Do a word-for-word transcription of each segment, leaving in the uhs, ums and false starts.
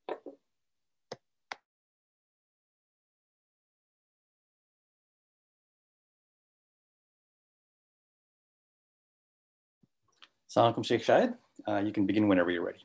Assalamu alaikum, Sheikh Shahid. Uh, you can begin whenever you're ready.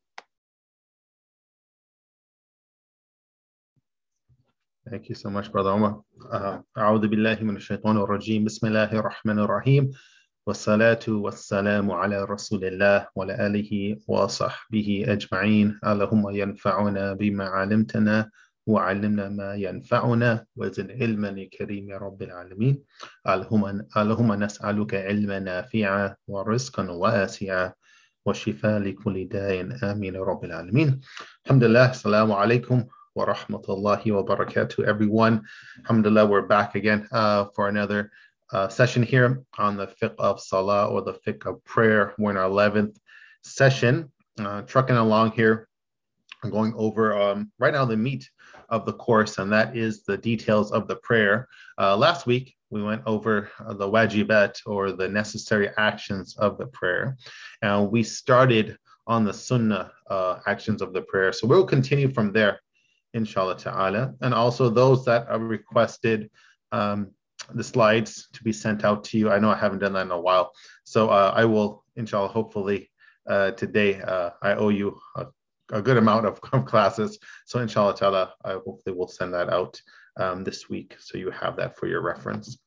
Thank you so much, Brother Omar. أعوذ بالله من الشيطان الرجيم بسم الله الرحمن الرحيم والصلاة والسلام على رسول الله وعلى آله وصحبه أجمعين اللهم ينفعنا بما علمتنا وعلمنا ما ينفعنا وزد علما يا كريم يا رب العالمين اللهم اللهم نسألك علما نافعا ورزقا واسعا وشفاء لكل داء آمين يا رب العالمين. الحمد لله. السلام عليكم wa rahmatullahi wa barakatuh, everyone. Alhamdulillah, we're back again uh, for another uh, session here on the fiqh of salah, or the fiqh of prayer. We're in our eleventh session, uh, trucking along here. I'm going over um, right now the meat of the course, and that is the details of the prayer. Uh, last week, we went over uh, the wajibat, or the necessary actions of the prayer. And we started on the sunnah uh, actions of the prayer. So we'll continue from there, inshallah ta'ala. And also those that are requested um, the slides to be sent out to you. I know I haven't done that in a while. So uh, I will, inshallah, hopefully uh, today, uh, I owe you a, a good amount of classes. So inshallah ta'ala, I hopefully will send that out um, this week. So you have that for your reference.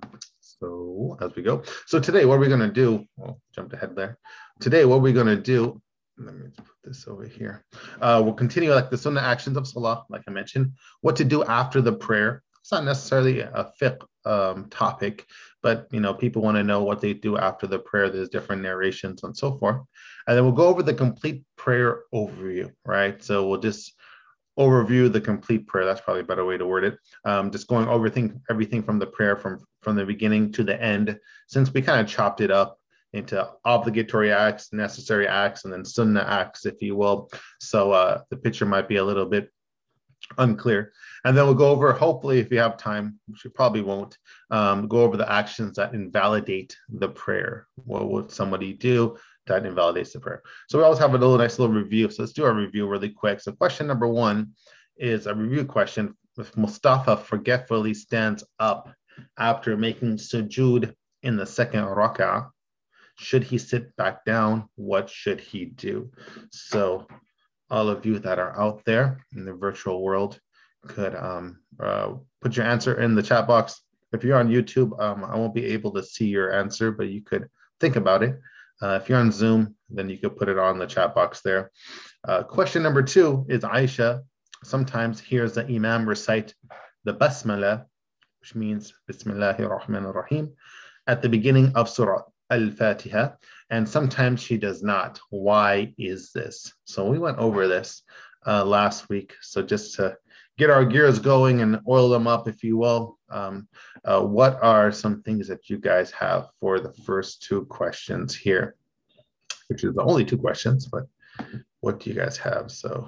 So as we go. So today, what are we going to do? Well, jumped ahead there. Today, what we're going to do, let me put this over here. Uh, we'll continue like the sunnah actions of salah, like I mentioned. What to do after the prayer. It's not necessarily a fiqh um, topic, but you know, people want to know what they do after the prayer. There's different narrations and so forth. And then we'll go over the complete prayer overview, right? So we'll just overview the complete prayer. That's probably a better way to word it. Um, just going over everything, everything from the prayer from, from the beginning to the end, since we kind of chopped it up into obligatory acts, necessary acts, and then sunnah acts, if you will. So uh, the picture might be a little bit unclear. And then we'll go over, hopefully, if you have time, which you probably won't, um, go over the actions that invalidate the prayer. What would somebody do that invalidates the prayer? So we always have a little nice little review. So let's do our review really quick. So question number one is a review question. If Mustafa forgetfully stands up after making sujood in the second rak'ah, should he sit back down? What should he do? So all of you that are out there in the virtual world could um, uh, put your answer in the chat box. If you're on YouTube, um, I won't be able to see your answer, but you could think about it. Uh, if you're on Zoom, then you could put it on the chat box there. Uh, question number two is Aisha sometimes hears the Imam recite the Basmala, which means Bismillahir Rahmanir Rahim, at the beginning of Surah Al-Fatiha, and sometimes she does not. Why is this? So we went over this uh, last week. So just to get our gears going and oil them up, if you will, um, uh, what are some things that you guys have for the first two questions here? Which is the only two questions, but what do you guys have? So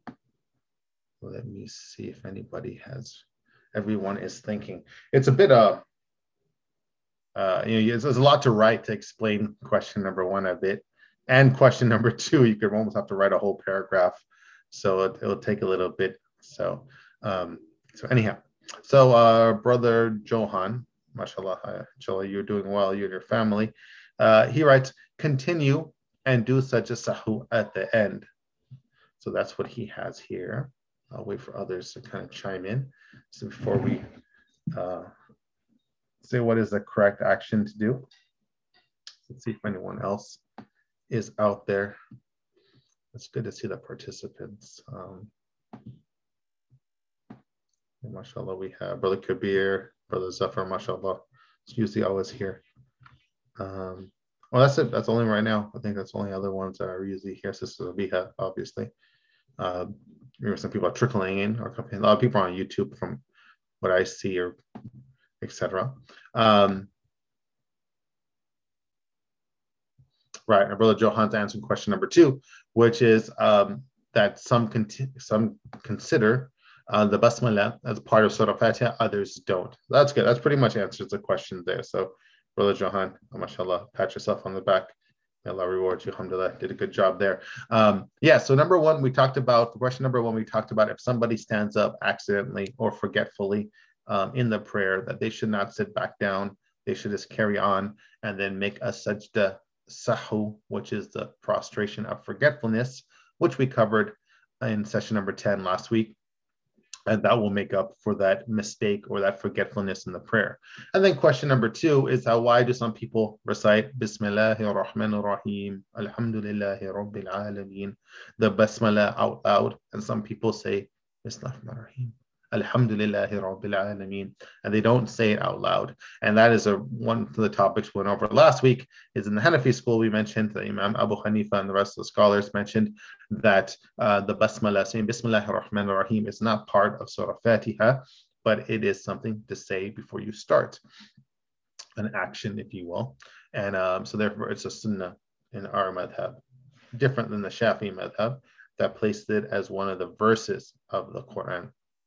let me see if anybody has, everyone is thinking. It's a bit of, Uh, you know, there's a lot to write to explain question number one a bit, and question number two, you could almost have to write a whole paragraph, so it, it'll take a little bit. So, um, so anyhow, so uh, brother Johan, mashallah, inshallah, you're doing well, you and your family. Uh, he writes, continue and do such a sahu at the end. So that's what he has here. I'll wait for others to kind of chime in. So before we. Uh, say what is the correct action to do. Let's see if anyone else is out there. It's good to see the participants. Um, mashallah, we have Brother Kabir, Brother Zafar, mashallah. It's usually always here. Um, well, that's it. That's only right now. I think that's the only other ones that are usually here. Sister Abiha, obviously. Uh, maybe some people are trickling in, or a lot of people are on YouTube from what I see, or et cetera. Um, right, our brother Johan's answering question number two, which is um, that some con some consider uh, the Basmala as part of Surah Fatiha, others don't. That's good. That's pretty much answers the question there. So, brother Johan, mashallah, pat yourself on the back. Allah reward you. Alhamdulillah, did a good job there. Um, yeah, so number one, we talked about, question number one, we talked about if somebody stands up accidentally or forgetfully um, in the prayer, that they should not sit back down. They should just carry on and then make a sajda sahu, which is the prostration of forgetfulness, which we covered in session number ten last week. And that will make up for that mistake or that forgetfulness in the prayer. And then question number two is how, why do some people recite Bismillahir Rahmanir Rahim, Alhamdulillahi Rabbil Alameen, the Basmala out loud, and some people say Bismillahir Rahmanir Rahim, Alhamdulillahi Rabbil Alameen, and they don't say it out loud. And that is a one of the topics we went over last week. Is in the Hanafi school, we mentioned that Imam Abu Hanifa and the rest of the scholars mentioned that uh, the Basmala, saying Bismillahir Rahmanir Rahim, is not part of Surah Fatiha, but it is something to say before you start, an action, if you will. And um, so therefore it's a sunnah in our madhab, different than the Shafi'i madhab, that placed it as one of the verses of the Quran.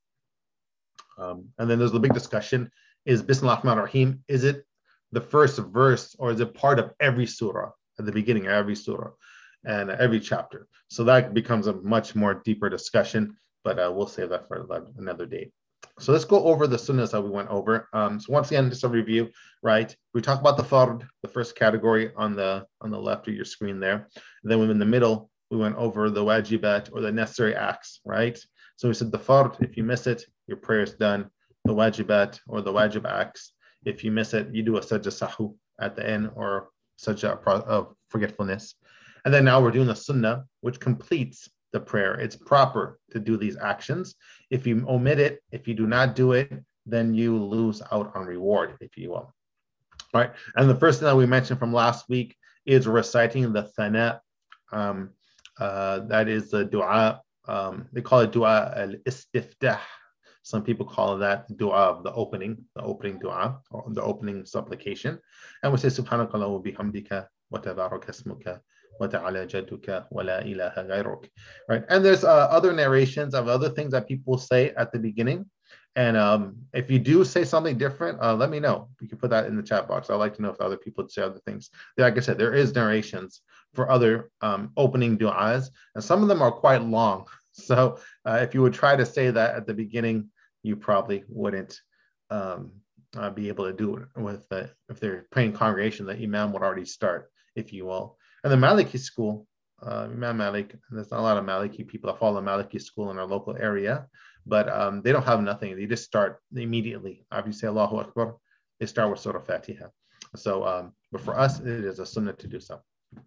Um, and then there's the big discussion, is Bismillah Rahman Rahim, is it the first verse or is it part of every surah, at the beginning of every surah and every chapter? So that becomes a much more deeper discussion, but uh, we'll save that for another day. So let's go over the sunnahs that we went over. Um, so once again, just a review, right? We talked about the fard, the first category on the on the left of your screen there. And then in the middle, we went over the wajibat, or the necessary acts, right? So we said the fard, if you miss it, your prayer is done. The wajibat, or the wajib acts, if you miss it, you do a sajda sahu at the end, or sajda of forgetfulness. And then now we're doing the sunnah, which completes the prayer. It's proper to do these actions. If you omit it, if you do not do it, then you lose out on reward, if you will. All right. And the first thing that we mentioned from last week is reciting the thana. Um, uh, that is the dua. Um, they call it dua al-istiftah. Some people call that dua of the opening, the opening dua, or the opening supplication. And we say, Subhanakallah wa bihamdika wa tabarak ismuka wa ta'ala jadduka wa la ilaha ghayruk. Right? And there's uh, other narrations of other things that people say at the beginning. And um, if you do say something different, uh, let me know. You can put that in the chat box. I'd like to know if other people say other things. Like I said, there is narrations for other um, opening du'as, and some of them are quite long. So uh, if you would try to say that at the beginning, you probably wouldn't um, uh, be able to do it with the, if they're praying congregation, the imam would already start, if you will. And the Maliki school, uh, Imam Malik, there's not a lot of Maliki people that follow Maliki school in our local area, but um, they don't have nothing. They just start immediately. After you say Allahu Akbar, they start with Surah Fatiha. So, um, but for us, it is a sunnah to do so.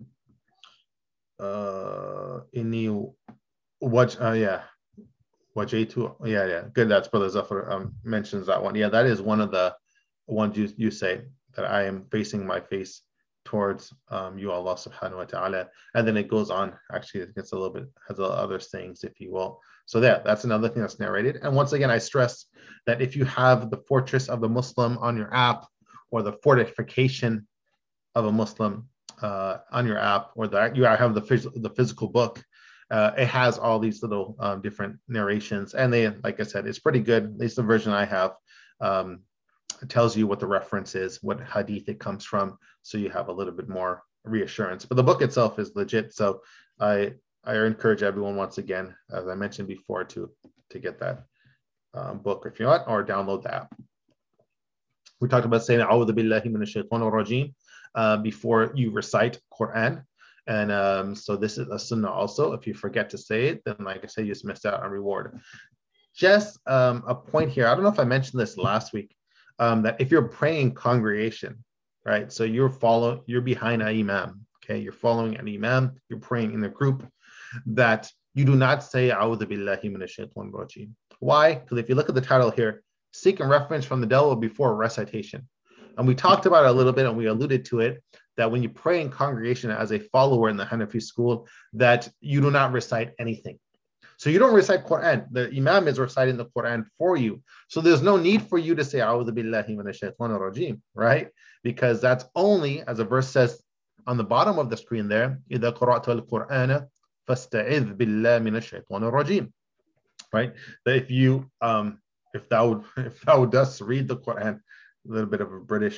Uh, inni waj, uh, yeah, wajaytu, yeah, yeah, good. That's Brother Zafar um, mentions that one. Yeah, that is one of the ones you you say, that I am facing my face towards um, you, Allah subhanahu wa ta'ala. And then it goes on, actually it gets a little bit, has other sayings, if you will. So yeah, that's another thing that's narrated. And once again, I stress that if you have the Fortress of the Muslim on your app, or the Fortification of a Muslim uh, on your app, or that you have the, phys the physical book, uh, it has all these little um, different narrations. And they, like I said, it's pretty good. At least the version I have. Um, It tells you what the reference is, what hadith it comes from, so you have a little bit more reassurance. But the book itself is legit, so I I encourage everyone, once again, as I mentioned before, to to get that um, book if you want, or download the app. We talked about saying A'udhu billahi minash shaitanir rajeem uh, before you recite Quran, and um, so this is a sunnah also. If you forget to say it, then like I said, you just missed out on reward. Just um, a point here. I don't know if I mentioned this last week. Um, that if you're praying congregation, right? So you're follow, you're behind an imam, okay? You're following an imam, you're praying in a group, that you do not say A'udhu billahi minash shaitanir rajeem. Why? Because if you look at the title here, seek and reference from the devil before recitation. And we talked about it a little bit, and we alluded to it, that when you pray in congregation as a follower in the Hanafi school, that you do not recite anything. So you don't recite Quran. The imam is reciting the Quran for you. So there's no need for you to say, A'udhu billahi minash shaitanir rajeem, right? Because that's only, as a verse says on the bottom of the screen there, إِذَا قَرَأْتَ الْقُرْآنَ فَاسْتَعِذْ بِاللَّهِ مِنَ الشَّيْطَانِ الرَّجِيمِ, right? That if you, um, if thou, if thou dost read the Quran, a little bit of a British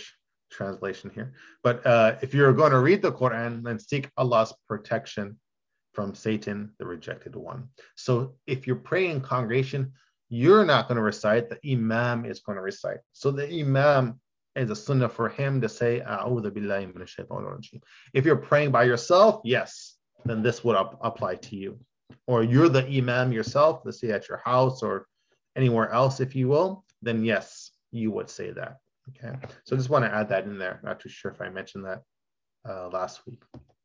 translation here. But uh, if you're going to read the Quran, then seek Allah's protection from Satan, the rejected one. So if you're praying in congregation, you're not going to recite, the Imam is going to recite. So the Imam is a sunnah for him to say, A'udhu billahi minash shaitanir rajim. If you're praying by yourself, yes, then this would ap- apply to you. Or you're the Imam yourself, let's say at your house or anywhere else, if you will, then yes, you would say that. Okay, so I just want to add that in there. Not too sure if I mentioned that uh, last week.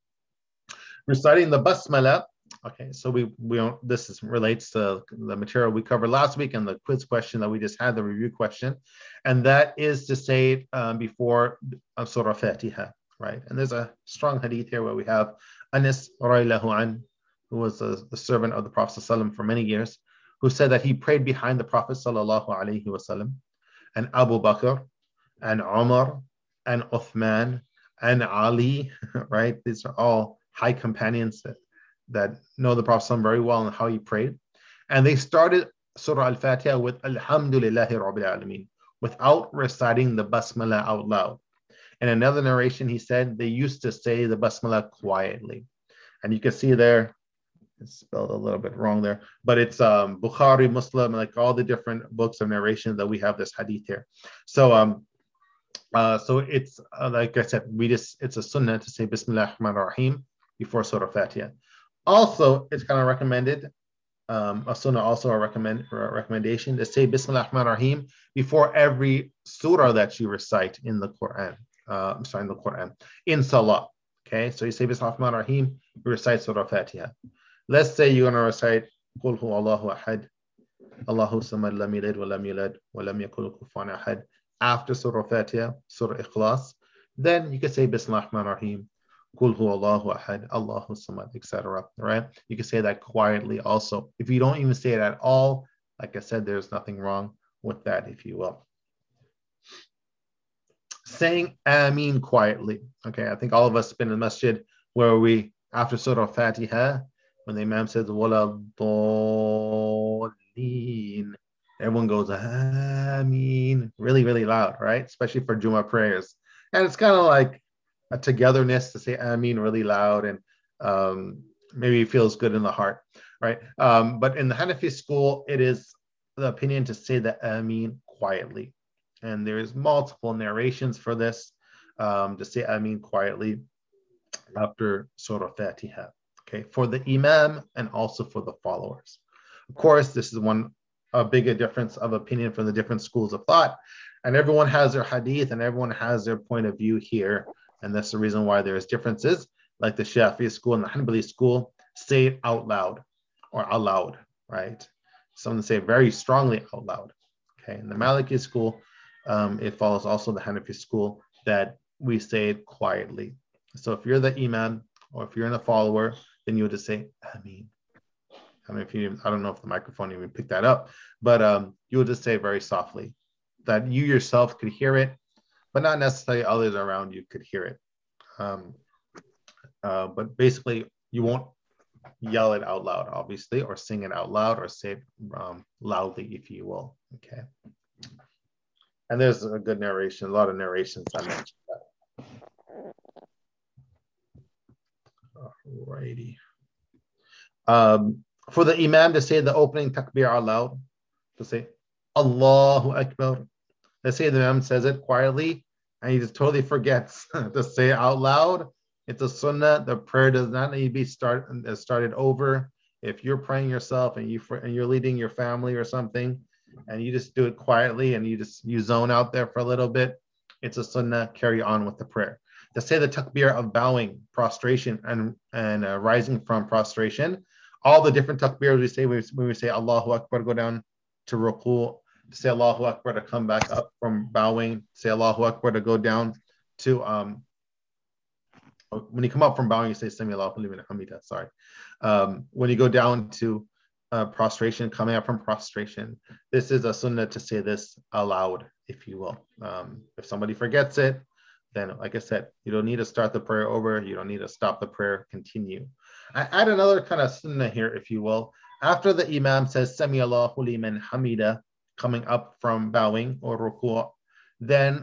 Reciting the basmala. Okay, so we we don't, this is, relates to the material we covered last week and the quiz question that we just had, the review question, and that is to say it um, before uh, Surah Fatiha, right? And there's a strong hadith here where we have Anas radiallahu an, who was a, the servant of the Prophet ﷺ for many years, who said that he prayed behind the Prophet sallallahu alaihi wasallam, and Abu Bakr, and Umar, and Uthman, and Ali, right? These are all high companions that, that know the Prophet ﷺ very well and how he prayed. And they started Surah Al-Fatiha with Alhamdulillahi Rabbil Alameen, without reciting the Basmala out loud. In another narration, he said they used to say the Basmala quietly. And you can see there, it's spelled a little bit wrong there, but it's um, Bukhari, Muslim, like all the different books of narration that we have this hadith here. So, um, uh, so it's uh, like I said, we just it's a sunnah to say Bismillah ar-Rahman ar-Rahim before Surah Fatiha. Also, it's kind of recommended, um, a sunnah, also a recommend a recommendation to say Bismillah ar-Rahman ar-Rahim before every surah that you recite in the Quran. Uh, I'm sorry, in the Quran in Salah. Okay, so you say Bismillah ar-Rahman ar-Rahim, you recite Surah Fatiha. Let's say you're going to recite Qul hu Allahu ahad, Allahu samad, lam yalid wa lam yulad wa lam yakul lahu kufuwan ahad after Surah Fatiha, Surah Ikhlas. Then you can say Bismillah ar-Rahman ar-Rahim, Qul hu Allahu ahad, Allahu samad, et cetera. Right? You can say that quietly also. If you don't even say it at all, like I said, there's nothing wrong with that, if you will. Saying Ameen quietly. Okay, I think all of us have been in the masjid where we, after Surah Fatiha, when the Imam says, Wala Dhalleen, everyone goes, Ameen, really, really loud, right? Especially for Jummah prayers. And it's kind of like a togetherness to say Ameen really loud, and um, maybe it feels good in the heart, right? Um, but in the Hanafi school, it is the opinion to say the Ameen quietly. And there is multiple narrations for this, um, to say Ameen quietly after Surah Fatiha. Okay, for the Imam and also for the followers. Of course, this is one a bigger difference of opinion from the different schools of thought, and everyone has their hadith and everyone has their point of view here, and that's the reason why there's differences. Like the Shafi'i school and the Hanbali school say it out loud or aloud, right? Some say it very strongly out loud. Okay, in the Maliki school, um, it follows also the Hanafi school that we say it quietly. So if you're the Imam or if you're in a follower, then you would just say Ameen. I mean, if you, I don't know if the microphone even picked that up, but um, you would just say very softly that you yourself could hear it, but not necessarily others around you could hear it. Um, uh, but basically, you won't yell it out loud, obviously, or sing it out loud, or say it um, loudly, if you will. Okay. And there's a good narration, a lot of narrations I mentioned that. Alrighty. Um, for the Imam to say the opening takbir aloud, to say Allahu Akbar. Let's say the Imam says it quietly and he just totally forgets to say it out loud. It's a sunnah. The prayer does not need to be start, started over. If you're praying yourself and, you, and you're leading your family or something, and you just do it quietly and you just you zone out there for a little bit, it's a sunnah, carry on with the prayer. To say the takbir of bowing, prostration, and, and uh, rising from prostration, all the different takbirs we say when we, when we say Allahu Akbar, go down to ruku, to say Allahu Akbar to come back up from bowing, say Allahu Akbar to go down to, um, when you come up from bowing, you say Sami Allahu liman hamida, sorry. Um, when you go down to uh, prostration, coming up from prostration, this is a sunnah to say this aloud, if you will. Um, if somebody forgets it, then, like I said, you don't need to start the prayer over. You don't need to stop the prayer, continue. I add another kind of sunnah here, if you will. After the Imam says, Sami Allahu liman hamida, coming up from bowing or ruku', then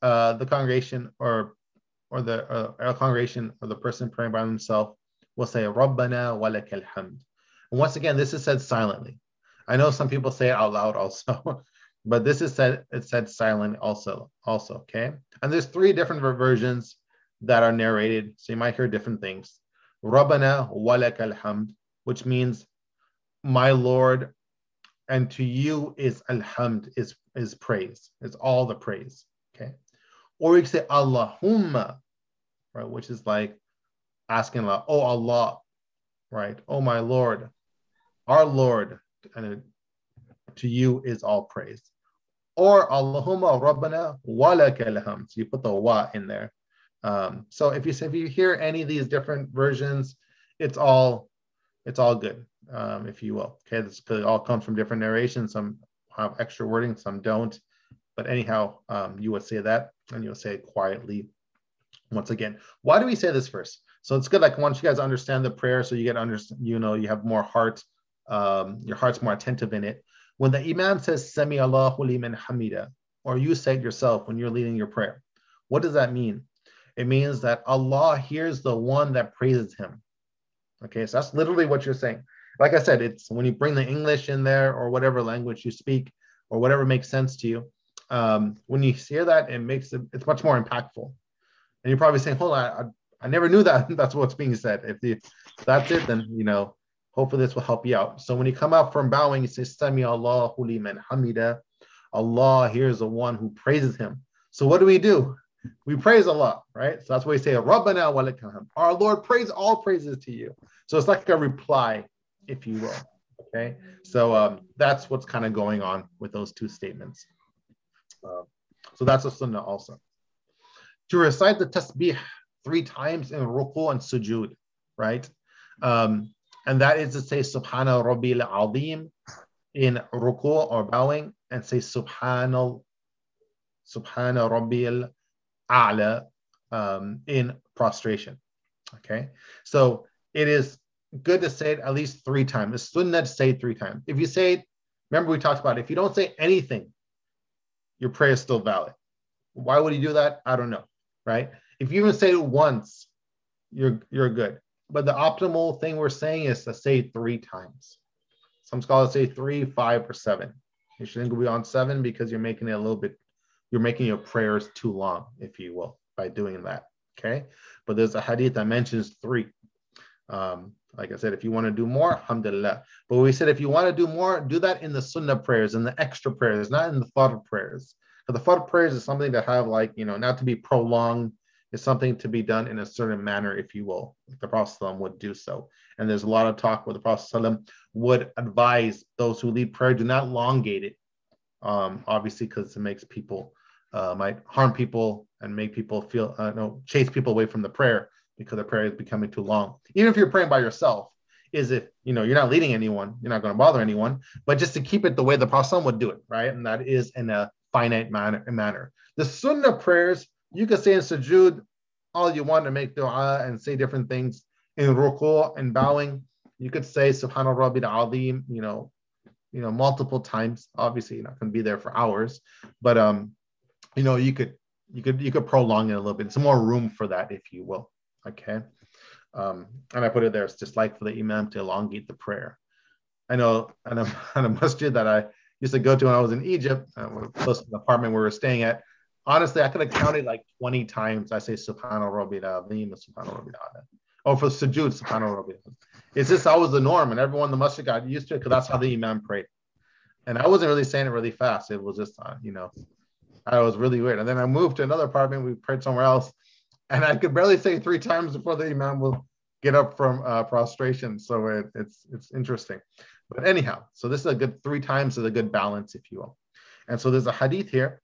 uh, the congregation or or the uh, our congregation or the person praying by himself will say Rabbana wa lakal hamd. And once again, this is said silently. I know some people say it out loud also, but this is said it's said silent also. Also, okay. And there's three different versions that are narrated, so you might hear different things. Rabbana wa lakal hamd, which means my Lord, and to you is alhamd, is is praise, it's all the praise. Okay. Or you can say Allahumma, right, which is like asking Allah, oh Allah, right, oh my Lord, our Lord, and it, to you is all praise. Or Allahumma Rabbana wa lakal hamd. So you put the wa in there. Um, so if you if you hear any of these different versions, it's all it's all good, um, if you will. Okay, this could all come from different narrations. Some have extra wording, some don't. But anyhow, um, you would say that, and you'll say it quietly. Once again, why do we say this first? So it's good, like once you guys understand the prayer, so you get understand, you know, you have more heart, um, your heart's more attentive in it. When the Imam says Sami Allahu liman hamida, or you say it yourself when you're leading your prayer, what does that mean? It means that Allah hears the one that praises him. Okay, so that's literally what you're saying. Like I said, it's when you bring the English in there or whatever language you speak or whatever makes sense to you. Um, when you hear that, it makes it, it's much more impactful. And you're probably saying, hold on, I, I never knew that that's what's being said. If, the, if that's it, then, you know, hopefully this will help you out. So when you come out from bowing, you say, Sami Allahu liman hamida. Allah hears the one who praises him. So what do we do? We praise Allah, right? So that's why we say, Rabbana wa lakal hamd. Our Lord, praise all praises to you. So it's like a reply, if you will. Okay, so um, that's what's kind of going on with those two statements. Uh, so that's a sunnah also. To recite the tasbih three times in ruku and sujood, right? Um, and that is to say Subhana Rabbil Azim in ruku or bowing, and say Subhanal Subhana Rabbil A'la um, in prostration. Okay, so it is good to say it at least three times. It's sunnah to say it three times. If you say it, remember we talked about it, if you don't say anything, your prayer is still valid. Why would you do that? I don't know, right? If you even say it once, you're you're good. But the optimal thing we're saying is to say it three times. Some scholars say three, five, or seven. You shouldn't go beyond seven because you're making it a little bit, you're making your prayers too long, if you will, by doing that. Okay. But there's a hadith that mentions three. Um, like I said, if you want to do more, alhamdulillah. But we said if you want to do more, do that in the sunnah prayers and the extra prayers, not in the fard prayers. Because the fard prayers is something that have like, you know, not to be prolonged. It's something to be done in a certain manner, if you will. The Prophet ﷺ would do so. And there's a lot of talk where the Prophet ﷺ would advise those who lead prayer, do not elongate it. Um, obviously, because it makes people, uh, might harm people and make people feel, uh, no, chase people away from the prayer, because the prayer is becoming too long. Even if you're praying by yourself, is if, you know, you're not leading anyone, you're not going to bother anyone, but just to keep it the way the Prophet would do it, right? And that is in a finite manner. manner. The sunnah prayers, you can say in sujood all you want to make dua and say different things. In ruku and bowing, you could say Subhana Rabbil Azim, you know, you know, multiple times. Obviously, you're not going to be there for hours, but um, you know, you could you could you could prolong it a little bit. Some more room for that, if you will. Okay, um, and I put it there. It's just like for the imam to elongate the prayer. I know, and a, and a masjid that I used to go to when I was in Egypt, uh, close to the apartment we were staying at. Honestly, I could have counted like twenty times. I say Subhana Rabbil Azim, Subhana Rabbil A'la. Oh, for sujood, Subhana Rabbil Azim. It's just that was the norm, and everyone in the masjid got used to it because that's how the imam prayed. And I wasn't really saying it really fast. It was just, uh, you know, I was really weird. And then I moved to another apartment. We prayed somewhere else. And I could barely say three times before the imam will get up from uh, prostration. So it, it's it's interesting. But anyhow, so this is a good, three times is a good balance, if you will. And so there's a hadith here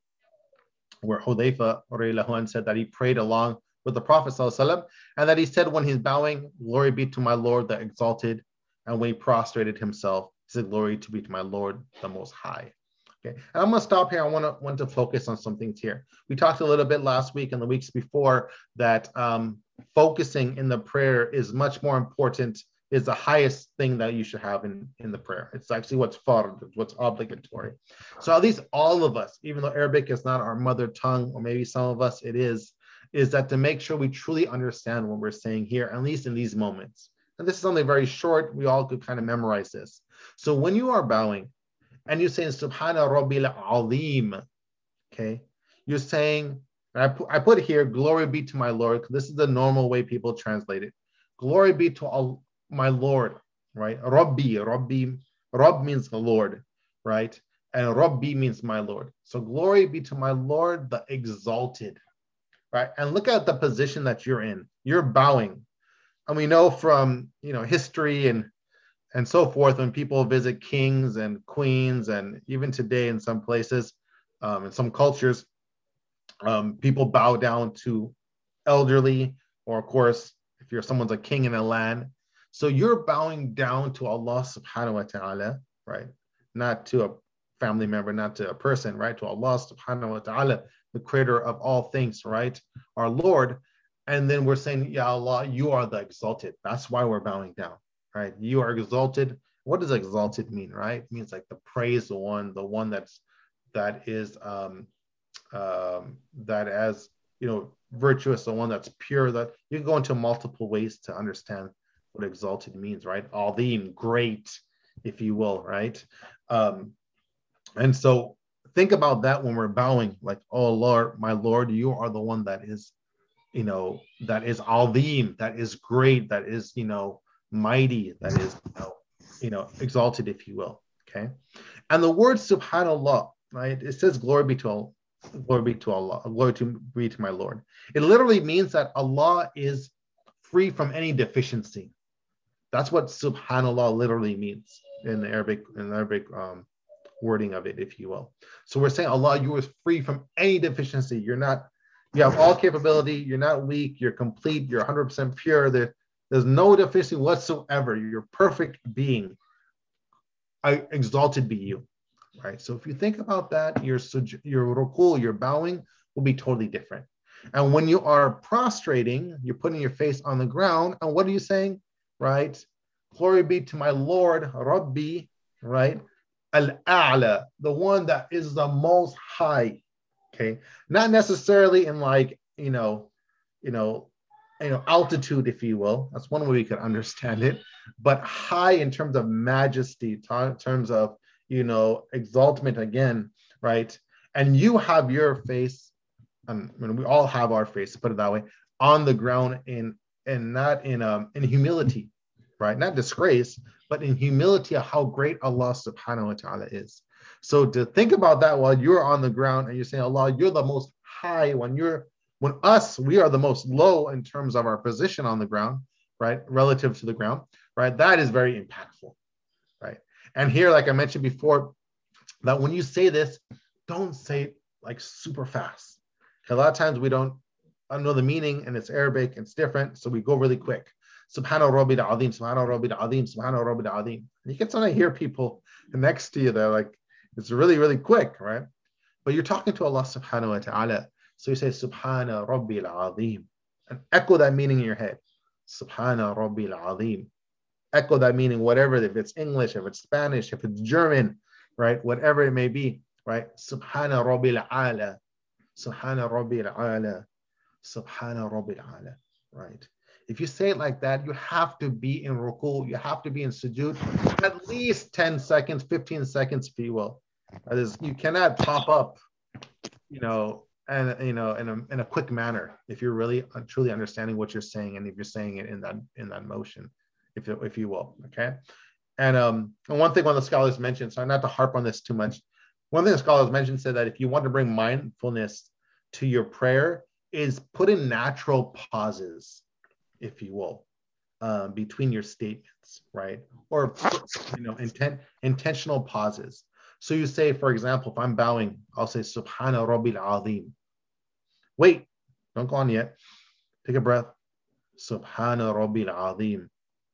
where Hudayfa said that he prayed along with the Prophet ﷺ, and that he said when he's bowing, glory be to my Lord the exalted. And when he prostrated himself, he said, glory to be to my Lord the most high. Okay, and I'm going to stop here. I want to want to focus on some things here. We talked a little bit last week and the weeks before that um, focusing in the prayer is much more important is the highest thing that you should have in, in the prayer. It's actually what's fard, what's obligatory. So at least all of us, even though Arabic is not our mother tongue, or maybe some of us it is, is that to make sure we truly understand what we're saying here, at least in these moments. And this is something very short. We all could kind of memorize this. So when you are bowing and you're saying Subhana Rabbil Azim, okay, you're saying, I put, I put here, glory be to my Lord, because this is the normal way people translate it. Glory be to all, my Lord, right? Rabbi, Rabbi, Rabb means the Lord, right? And Rabbi means my Lord. So glory be to my Lord, the exalted, right? And look at the position that you're in. You're bowing. And we know from, you know, history and and so forth, when people visit kings and queens, and even today in some places, um, in some cultures, um, people bow down to elderly, or of course, if you're someone's a king in a land. So you're bowing down to Allah subhanahu wa ta'ala, right? Not to a family member, not to a person, right? To Allah subhanahu wa ta'ala, the creator of all things, right? Our Lord. And then we're saying, Ya Allah, you are the exalted. That's why we're bowing down, right? You are exalted. What does exalted mean, right? It means like the praise, the one, the one that's, that is, um, um, that as, you know, virtuous, the one that's pure. That you can go into multiple ways to understand what exalted means, right? Azim, great, if you will, right? Um, and so think about that when we're bowing, like, oh Lord, my Lord, you are the one that is, you know, that is Azim, that is great, that is, you know, mighty, that is, you know, you know, exalted, if you will, okay? And the word subhanallah, right? It says glory be to Allah. Glory be to Allah, glory to be to my Lord. It literally means that Allah is free from any deficiency. That's what subhanallah literally means in the Arabic, in the Arabic um, wording of it, if you will. So we're saying, Allah, you are free from any deficiency. You're not, you have all capability. You're not weak. You're complete. You're one hundred percent pure. There, there's no deficiency whatsoever. You're perfect being. I exalted be you. Right. So if you think about that, your your ruku, your bowing will be totally different. And when you are prostrating, you're putting your face on the ground. And what are you saying? Right? Glory be to my Lord, Rabbi, right? Al-A'la, the one that is the most high. Okay. Not necessarily in like, you know, you know, you know, altitude, if you will. That's one way we could understand it. But high in terms of majesty, in terms of, you know, exaltment again, right? And you have your face, um, I mean, we all have our face, put it that way, on the ground in, and not in um in humility, right? Not disgrace, but in humility of how great Allah subhanahu wa ta'ala is. So to think about that while you're on the ground and you're saying, Allah, you're the most high, when you're, when us, we are the most low in terms of our position on the ground, right? Relative to the ground, right? That is very impactful, right? And here, like I mentioned before, that when you say this, don't say it like super fast. A lot of times we don't know the meaning, and it's Arabic, it's different, so we go really quick. Subhana Rabbil Azim, Subhana Rabbil Azim, Subhana Rabbil Azim. You can sometimes hear people next to you, they're like, it's really, really quick, right? But you're talking to Allah subhanahu wa ta'ala. So you say Subhana Rabbil Azim, and echo that meaning in your head. Subhana Rabbil Azim. Echo that meaning, whatever, if it's English, if it's Spanish, if it's German, right? Whatever it may be, right? Subhana Rabbil Ala, Subhana Rabbil Ala, Subhana Rabbil Ala, right? If you say it like that, you have to be in ruku, you have to be in sujood, at least ten seconds, fifteen seconds, if you will. That is, you cannot pop up, you know, and you know, in a in a quick manner, if you're really uh, truly understanding what you're saying, and if you're saying it in that in that motion, if you, if you will, okay. And um, and one thing one of the scholars mentioned, so not to harp on this too much, one thing the scholars mentioned said that if you want to bring mindfulness to your prayer, is put in natural pauses, if you will, uh, between your statements, right? Or, you know, intent, intentional pauses. So you say, for example, if I'm bowing, I'll say, Subhana Rabbil Azim. Wait, don't go on yet. Take a breath. Subhana Rabbil Azim.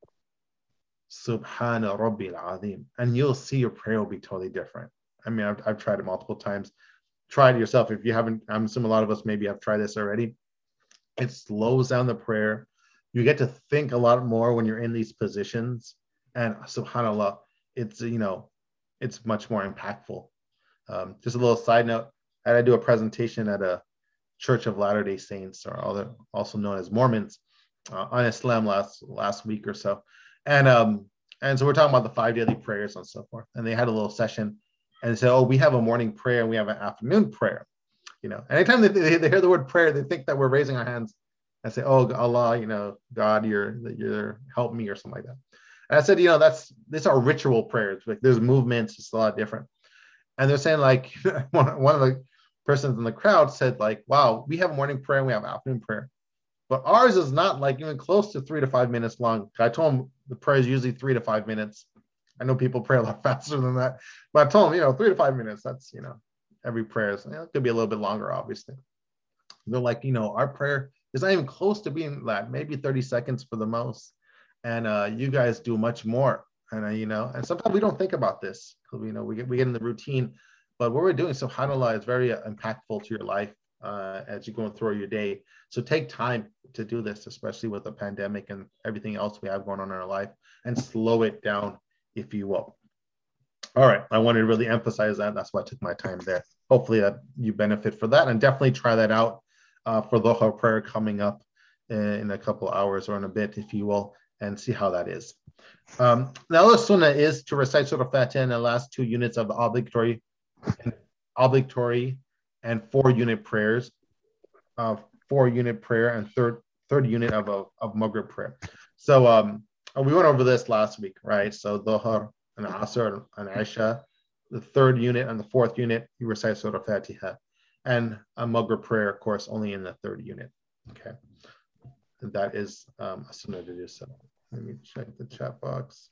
Subhana Rabbil Azim. And you'll see your prayer will be totally different. I mean, I've, I've tried it multiple times. Try it yourself. If you haven't, I'm assuming a lot of us maybe have tried this already. It slows down the prayer. you get to think a lot more when you're in these positions. And subhanAllah, it's, you know, it's much more impactful. Um, just a little side note, I had to do a presentation at a Church of Latter-day Saints, or other, also known as Mormons, uh, on Islam last last week or so. And um, and so we're talking about the five daily prayers and so forth. And they had a little session and they said, oh, we have a morning prayer and we have an afternoon prayer. You know, anytime they, they, they hear the word prayer, they think that we're raising our hands and say, oh, Allah, you know, God, you're, you're help me or something like that. And I said, you know, that's, these are ritual prayers. Like there's movements, it's a lot different. And they're saying like, one, one of the persons in the crowd said like, wow, we have morning prayer and we have afternoon prayer. But ours is not like even close to three to five minutes long. I told them the prayer is usually three to five minutes. I know people pray a lot faster than that, but I told them, you know, three to five minutes, that's, you know, every prayer is, you know, it could be a little bit longer, obviously. They're like, you know, our prayer is not even close to being that, maybe thirty seconds for the most. And uh, you guys do much more. And, uh, you know, and sometimes we don't think about this because, you know, we get, we get in the routine, but what we're doing, subhanAllah, is very uh, impactful to your life uh, as you're going through your day. So take time to do this, especially with the pandemic and everything else we have going on in our life, and slow it down, if you will. All right, I wanted to really emphasize that. That's why I took my time there. Hopefully that you benefit for that, and definitely try that out uh, for Dhuhr prayer coming up in, in a couple hours or in a bit, if you will, and see how that is. Um, the other sunnah is to recite Surah Fatiha in the last two units of the obligatory, obligatory and four unit prayers, uh, four unit prayer and third third unit of a, of Maghrib prayer. So um, we went over this last week, right? So Dhuhr and Asr and Isha, the third unit and the fourth unit, you recite Surah Fatiha, and a Maghrib prayer, of course, only in the third unit. Okay, and that is um, a sunnah to do so. Let me check the chat box.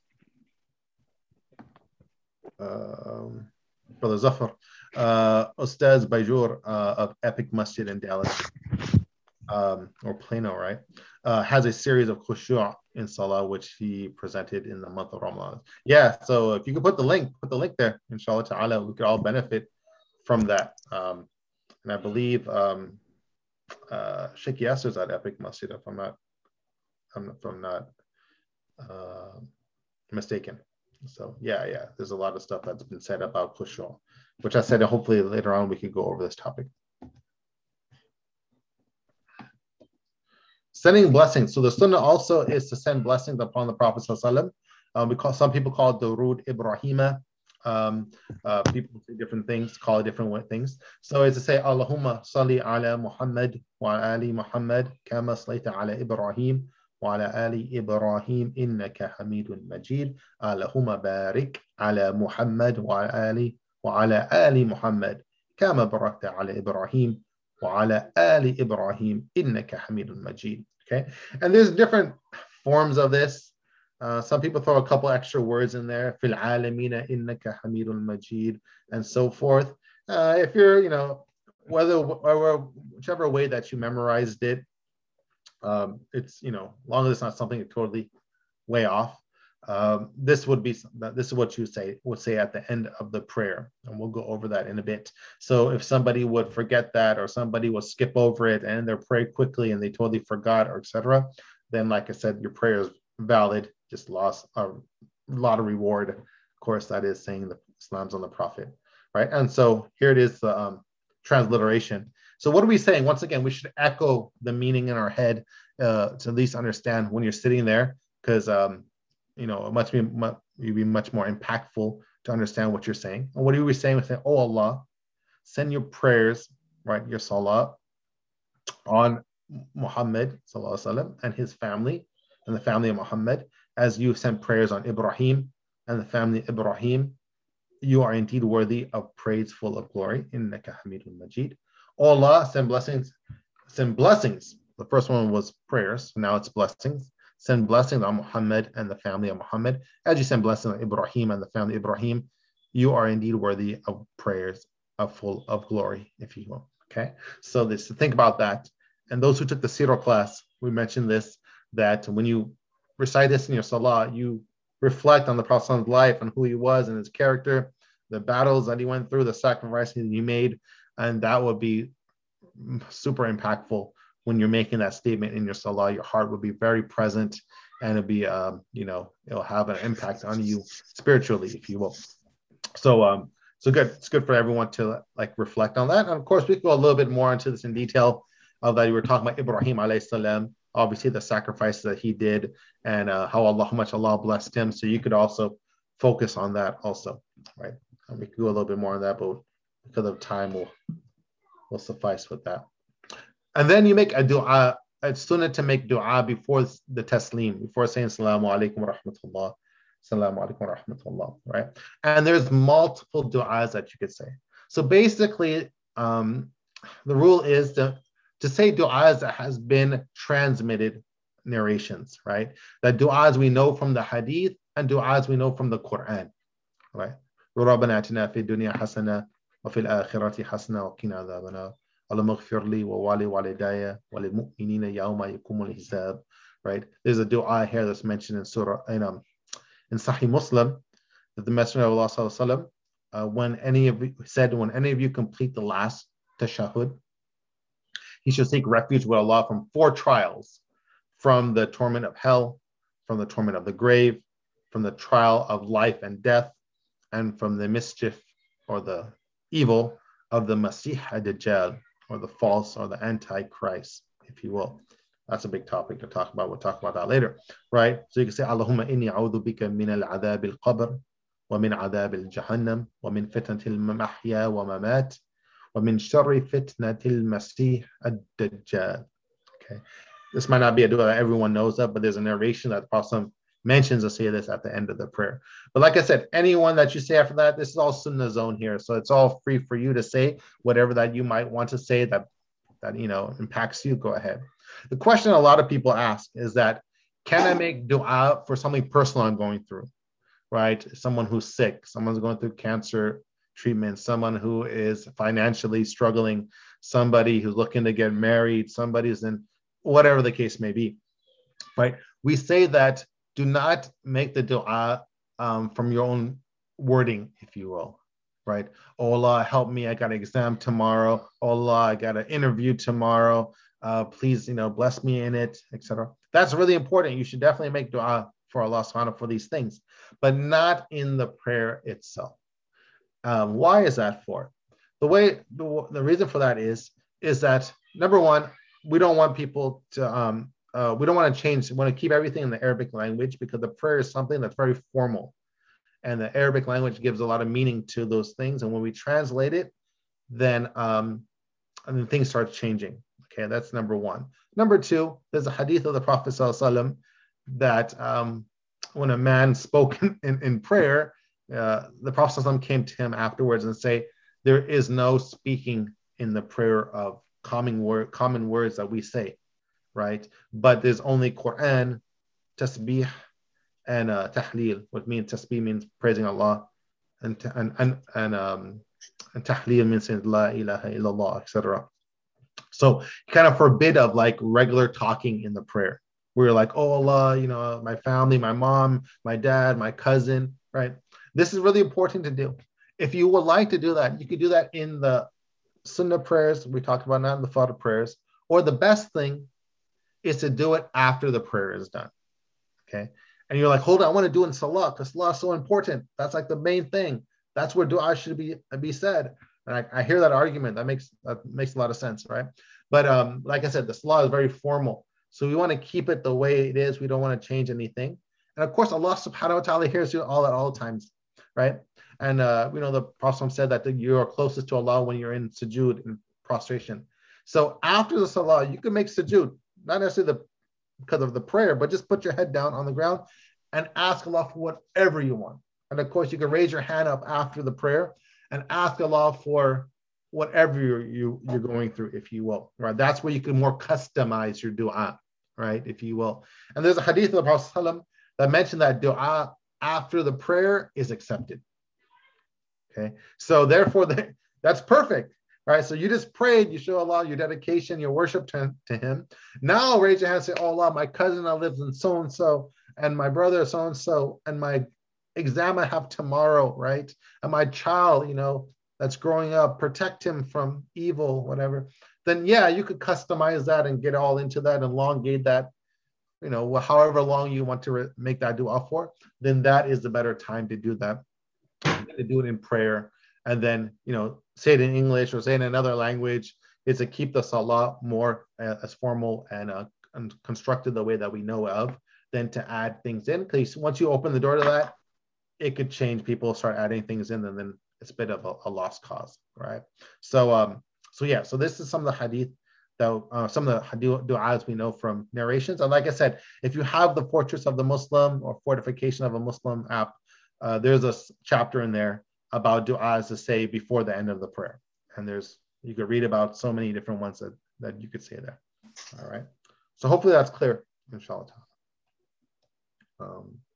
Um, Brother Zafar, uh, Ustaz Bajur uh, of Epic Masjid in Dallas, um, or Plano, right, uh, has a series of khushu' in Salah, which he presented in the month of Ramadan. Yeah, so if you could put the link, put the link there, inshallah ta'ala, we could all benefit from that. Um, and I believe um, uh, Sheikh Yasser's at Epic Masjid, if I'm not, if I'm not uh, mistaken. So yeah, yeah, there's a lot of stuff that's been said about khushu', which I said hopefully later on we could go over this topic. Sending blessings. So the sunnah also is to send blessings upon the Prophet ﷺ. Um, we call, some people call it Durood Ibrahima. Um, uh, people say different things, call it different things. So it's to say, Allahumma salli ala Muhammad wa ali Muhammad kama sallaita ala Ibrahim wa ala ali Ibrahim innaka Hamidun Majid. Allahumma barik ala Muhammad wa ali wa ala ali Muhammad kama barakta ala Ibrahim wa ala ali Ibrahim innaka Hamidun Majid. Okay, and there's different forms of this. Uh, some people throw a couple extra words in there, fil alamina innaka Hamidun Majid, and so forth. Uh, if you're, you know, whether or whichever way that you memorized it, um, it's, you know, long as it's not something totally way off. Um, this would be this is what you say would say at the end of the prayer, and we'll go over that in a bit. So if somebody would forget that, or somebody will skip over it and they pray quickly and they totally forgot, or et cetera, then like I said, your prayer is valid, just lost a lot of reward. Of course, that is saying the Islam's on the Prophet, right? And so here it is, the um, transliteration. So what are we saying? Once again, we should echo the meaning in our head uh, to at least understand when you're sitting there, because um, you know, it must be, much, you'd be much more impactful to understand what you're saying. And what are we saying? We say, oh Allah, send your prayers, right, your salah on Muhammad sallallahu alaihi wasallam and his family and the family of Muhammad, as you sent prayers on Ibrahim and the family of Ibrahim. You are indeed worthy of praise full of glory. Innaka Hamidun Majid. Oh Allah, send blessings, send blessings. The first one was prayers, now it's blessings. Send blessings on Muhammad and the family of Muhammad. As you send blessings on Ibrahim and the family of Ibrahim, you are indeed worthy of prayers of full of glory, if you will. Okay, so this, think about that. And those who took the Sirah class, we mentioned this, that when you recite this in your salah, you reflect on the Prophet's life and who he was and his character, the battles that he went through, the sacrifices he made, and that would be super impactful when you're making that statement in your salah, your heart will be very present, and it'll be, um, you know, it'll have an impact on you spiritually, if you will. So, um, so good. It's good for everyone to like reflect on that. And of course, we go a little bit more into this in detail. Of that, we were talking about Ibrahim alayhi salam, obviously the sacrifices that he did, and uh, how Allah, how much Allah blessed him. So you could also focus on that also, right? And we could go a little bit more on that, but because of time, we'll will suffice with that. And then you make a dua. It's sunnah to make dua before the taslim, before saying Assalamu alaikum wa rahmatullah. Assalamu alaikum wa rahmatullah, right? And there's multiple du'as that you could say. So basically, um, the rule is to, to say du'as that has been transmitted narrations, right? That du'as we know from the hadith and du'as we know from the Quran, right? رَبَّنَا آتِنَا فِي الدُّنْيَا حَسَنَةً وَفِي الْآخِرَةِ حَسَنَةً وَقِنَا عَذَابَ النَّارِ اللَّهُمَّ اغْفِرْ لِي وَلِوَالِدَيَّ وَلِلْمُؤْمِنِينَ يَوْمَ يَقُومُ الْحِسَابُ, right? There's a du'a here that's mentioned in Surah, in, um, in Sahih Muslim, that the Messenger of Allah sallallahu alaihi wasallam, uh, when any of you said, when any of you complete the last tashahhud, he should seek refuge with Allah from four trials: from the torment of hell, from the torment of the grave, from the trial of life and death, and from the mischief or the evil of the Masih ad-Dajjal, or the false or the Antichrist, if you will. That's a big topic to talk about. We'll talk about that later, right? So you can say, Allahumma inni a'udhu bika min al-adhab al-qabr, wa min adhab al-jahannam, wa min fitnat al-mahya wa mamat, wa min sharri fitnat al-masih ad-dajjal. Okay. This might not be a dua that everyone knows of, but there's a narration that the Prophet mentions to say this at the end of the prayer. But like I said, anyone that you say after that, this is all sunnah zone here. So it's all free for you to say whatever that you might want to say that, that you know, impacts you. Go ahead. The question a lot of people ask is that, can I make dua for something personal I'm going through, right? Someone who's sick, someone's going through cancer treatment, someone who is financially struggling, somebody who's looking to get married, somebody's in whatever the case may be, right? We say that do not make the dua um, from your own wording, if you will, right? Oh Allah, help me, I got an exam tomorrow. Oh Allah, I got an interview tomorrow. Uh, please, you know, bless me in it, et cetera. That's really important. You should definitely make dua for Allah subhanahu wa ta'ala for these things, but not in the prayer itself. Um, why is that for? The way, the, the reason for that is, is that number one, we don't want people to, um, uh, we don't want to change, we want to keep everything in the Arabic language, because the prayer is something that's very formal, and the Arabic language gives a lot of meaning to those things. And when we translate it, then, um, I mean, things start changing. Okay, that's number one. Number two, there's a hadith of the Prophet ﷺ that um, when a man spoke in, in, in prayer, uh, the Prophet ﷺ came to him afterwards and say, there is no speaking in the prayer of common, word, common words that we say, right? But there's only Quran, tasbih, and uh, tahleel, what means tasbih means praising Allah, and and and, and um, and tahleel means saying la ilaha illallah, et cetera. So kind of forbid of like regular talking in the prayer. We're like, oh Allah, you know, my family, my mom, my dad, my cousin, right? This is really important to do. If you would like to do that, you could do that in the sunnah prayers we talked about, not in the fard prayers. Or the best thing is to do it after the prayer is done. Okay. And you're like, hold on, I want to do it in salah because salah is so important. That's like the main thing. That's where dua should be, be said. And I, I hear that argument. That makes that makes a lot of sense, right? But um, like I said, the salah is very formal. So we want to keep it the way it is. We don't want to change anything. And of course, Allah subhanahu wa ta'ala hears you all at all times, right? And uh, you know, the Prophet said that you are closest to Allah when you're in sujood, in prostration. So after the salah, you can make sujood, not necessarily the, because of the prayer, but just put your head down on the ground and ask Allah for whatever you want. And of course, you can raise your hand up after the prayer and ask Allah for whatever you're, you, you're going through, if you will, right? That's where you can more customize your dua, right? If you will. And there's a hadith of the Prophet ﷺ that mentioned that dua after the prayer is accepted. Okay. So therefore, the, that's perfect, right? So you just prayed, you show Allah your dedication, your worship to, to him. Now raise your hand and say, oh Allah, my cousin that lives in so-and-so, and my brother so-and-so, and my exam I have tomorrow, right? And my child, you know, that's growing up, protect him from evil, whatever. then yeah, you could customize that and get all into that and elongate that, you know, however long you want to re- make that dua for, then that is the better time to do that, to do it in prayer. And then, you know, say it in English or say it in another language, is to keep the salah more uh, as formal and, uh, and constructed the way that we know of, than to add things in. Because once you open the door to that, it could change. People start adding things in, and then it's a bit of a, a lost cause, right? So, um, so yeah, so this is some of the hadith, that uh, some of the du'as we know from narrations. And like I said, if you have the Fortress of the Muslim or Fortification of a Muslim app, uh, there's a chapter in there about du'as to say before the end of the prayer. And there's, you could read about so many different ones that, that you could say there. All right. So hopefully that's clear, inshallah. Um,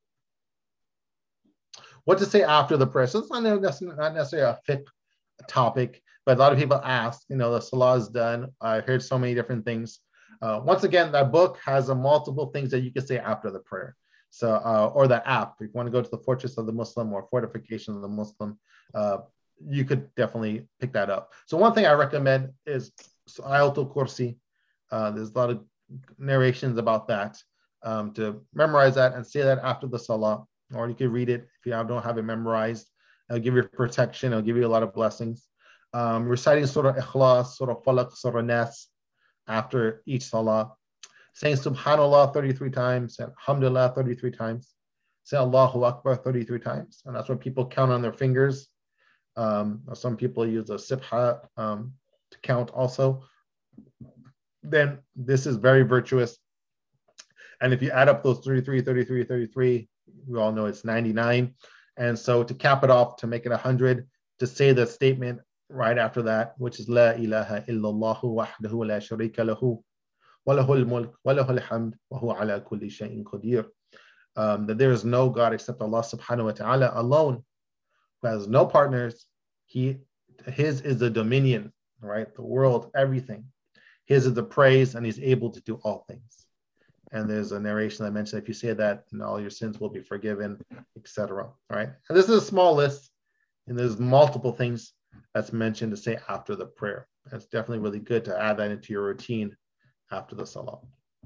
what to say after the prayer. So it's not necessarily a fiqh topic, but a lot of people ask, you know, the salah is done. I heard so many different things. Uh, once again, that book has a multiple things that you can say after the prayer. So, uh, or the app, if you want to go to the Fortress of the Muslim or Fortification of the Muslim, uh, you could definitely pick that up. So one thing I recommend is Ayatul Kursi. Uh, there's a lot of narrations about that, um, to memorize that and say that after the salah, or you can read it if you don't have it memorized. It'll give you protection. It'll give you a lot of blessings. Um, reciting Surah Ikhlas, Surah Falaq, Surah Nas after each salah. Saying Subhanallah thirty-three times, and Alhamdulillah thirty-three times. Say Allahu Akbar thirty-three times. And that's what people count on their fingers. Um, some people use a sibha um, to count also. Then this is very virtuous. And if you add up those thirty-three, thirty-three, thirty-three, we all know it's ninety-nine. And so to cap it off, to make it one hundred, to say the statement right after that, which is La ilaha illallah wahdahu la sharika lahu, wa lahul mulk wa lahul hamd wa huwa ala kulli shay'in qadir. Um, that there is no God except Allah subhanahu wa ta'ala alone, who has no partners. He, his is the dominion, right? The world, everything. His is the praise, and he's able to do all things. And there's a narration that mentioned if you say that, and all your sins will be forgiven, et cetera. Right? And this is a small list, and there's multiple things that's mentioned to say after the prayer. And it's definitely really good to add that into your routine after the salah.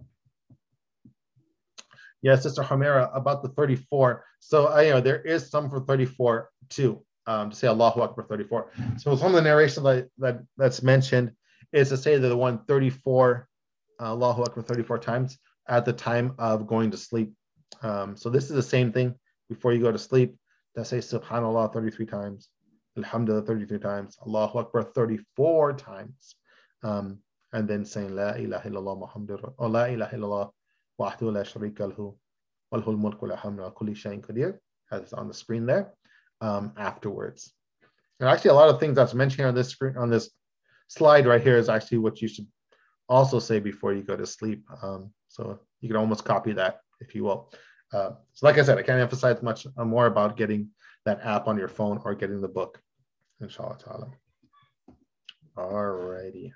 Yes, Sister Humera, about the thirty-four. So uh, you know, there is some for thirty-four too, um, to say Allahu Akbar thirty-four. So some of the narration that, that that's mentioned is to say that the one thirty-four, uh, Allahu Akbar thirty-four times at the time of going to sleep. Um, so this is the same thing before you go to sleep. That say Subhanallah thirty-three times, Alhamdulillah thirty-three times, Allahu Akbar thirty-four times, um, and then saying La ilaha illallah Muhammadur or La ilaha illallah wahdahu la sharika lahu wa lahul mulku wa lahul hamdu wa kulli shay'in qadir, as it's on the screen there, um, afterwards. And actually, a lot of things that's mentioned on this screen, on this slide right here, is actually what you should also say before you go to sleep. Um, so you can almost copy that, if you will. Uh, so like I said, I can't emphasize much more about getting that app on your phone or getting the book, inshallah ta'ala. All righty.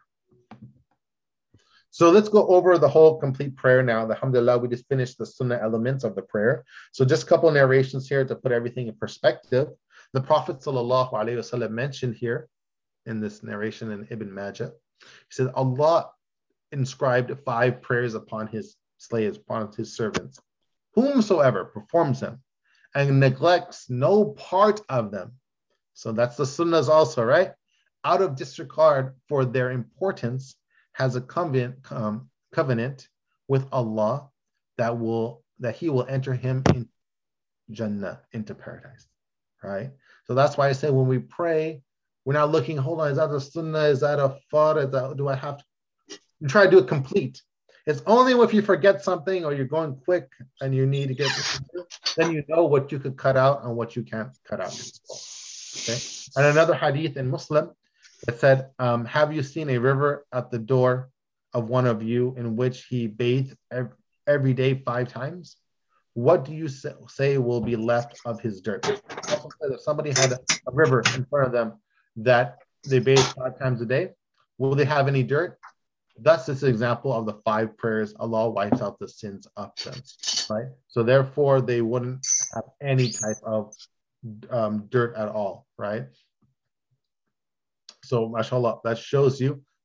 So let's go over the whole complete prayer now. Alhamdulillah, we just finished the sunnah elements of the prayer. So just a couple narrations here to put everything in perspective. The Prophet sallallahu alaihi wasallam mentioned here in this narration in Ibn Majah, he said, Allah inscribed five prayers upon his slaves, upon his servants. Whomsoever performs them and neglects no part of them. So that's the sunnahs also, right? Out of disregard for their importance, has a covenant, um, covenant with Allah that will that He will enter him in Jannah, into paradise, right? So that's why I say when we pray, we're not looking, hold on, is that a sunnah? Is that a fard? Is that, do I have to? You try to do it complete. It's only if you forget something or you're going quick and you need to get this, then you know what you could cut out and what you can't cut out. Okay. And another hadith in Muslim, it said, um, have you seen a river at the door of one of you in which he bathed every, every day five times? What do you say, say will be left of his dirt? Also said if somebody had a, a river in front of them that they bathed five times a day, will they have any dirt? Thus, this example of the five prayers, Allah wipes out the sins of them, right? So therefore, they wouldn't have any type of um, dirt at all, right? So, mashallah, that shows you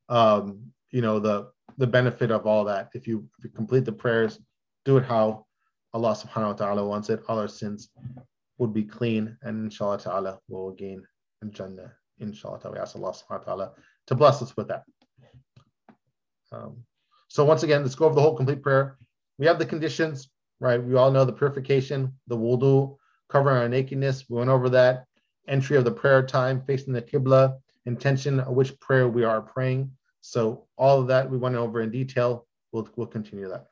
um, you know, the the benefit of all that. If you, if you complete the prayers, do it how Allah subhanahu wa ta'ala wants it, all our sins would be clean, and inshallah ta'ala we'll gain Jannah. Inshallah ta'ala. We ask Allah subhanahu wa ta'ala to bless us with that. Um, so once again, let's go over the whole complete prayer. We have the conditions, right? We all know the purification, the wudu, covering our nakedness. We went over that. Entry of the prayer time, facing the Qibla, intention of which prayer we are praying. So all of that we went over in detail. We'll, we'll continue that.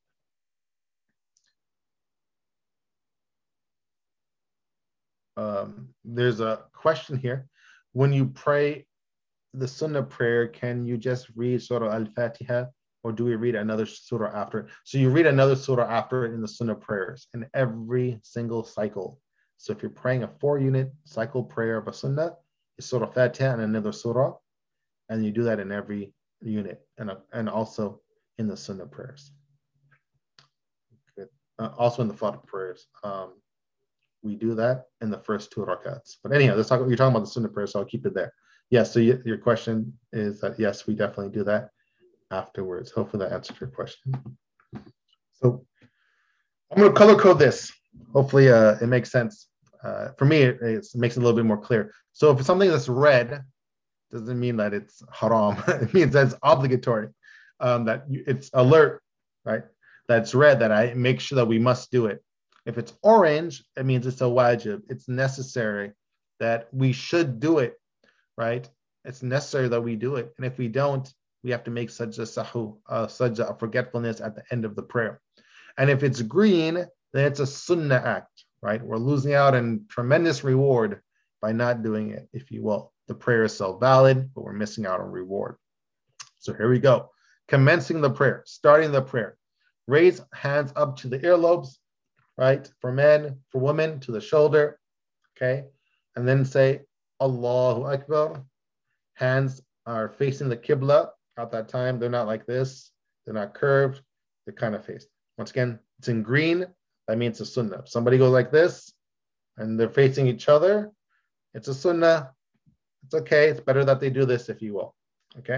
Um, there's a question here. When you pray the Sunnah prayer, can you just read Surah Al-Fatiha, or do we read another surah after it? So you read another surah after it in the Sunnah prayers in every single cycle. So if you're praying a four-unit cycle prayer of a Sunnah, it's Surah Fatiha and another surah, and you do that in every unit, and, and also in the Sunnah prayers. Good. Uh, also in the Fard prayers. Um, we do that in the first two rakats. But anyhow, let's talk, you're talking about the Sunnah prayer, so I'll keep it there. Yes, so you, your question is that yes, we definitely do that afterwards. Hopefully that answers your question. So I'm going to color code this. Hopefully uh, it makes sense. Uh, for me, it, it makes it a little bit more clear. So if it's something that's red, doesn't mean that it's haram. It means that it's obligatory, um, that you, it's alert, right? That's red, that I make sure that we must do it. If it's orange, it means it's a wajib. It's necessary, that we should do it, right? It's necessary that we do it. And if we don't, we have to make sajda sahu, uh, sajda of forgetfulness at the end of the prayer. And if it's green, then it's a sunnah act, right? We're losing out on tremendous reward by not doing it, if you will. The prayer is still valid, but we're missing out on reward. So here we go. Commencing the prayer, starting the prayer. Raise hands up to the earlobes, right? For men, for women, to the shoulder, okay? And then say, Allahu Akbar. Hands are facing the Qibla at that time. They're not like this. They're not curved. They're kind of faced. Once again, it's in green. That means it's a sunnah. If somebody goes like this and they're facing each other, it's a sunnah. It's okay. It's better that they do this, if you will. Okay?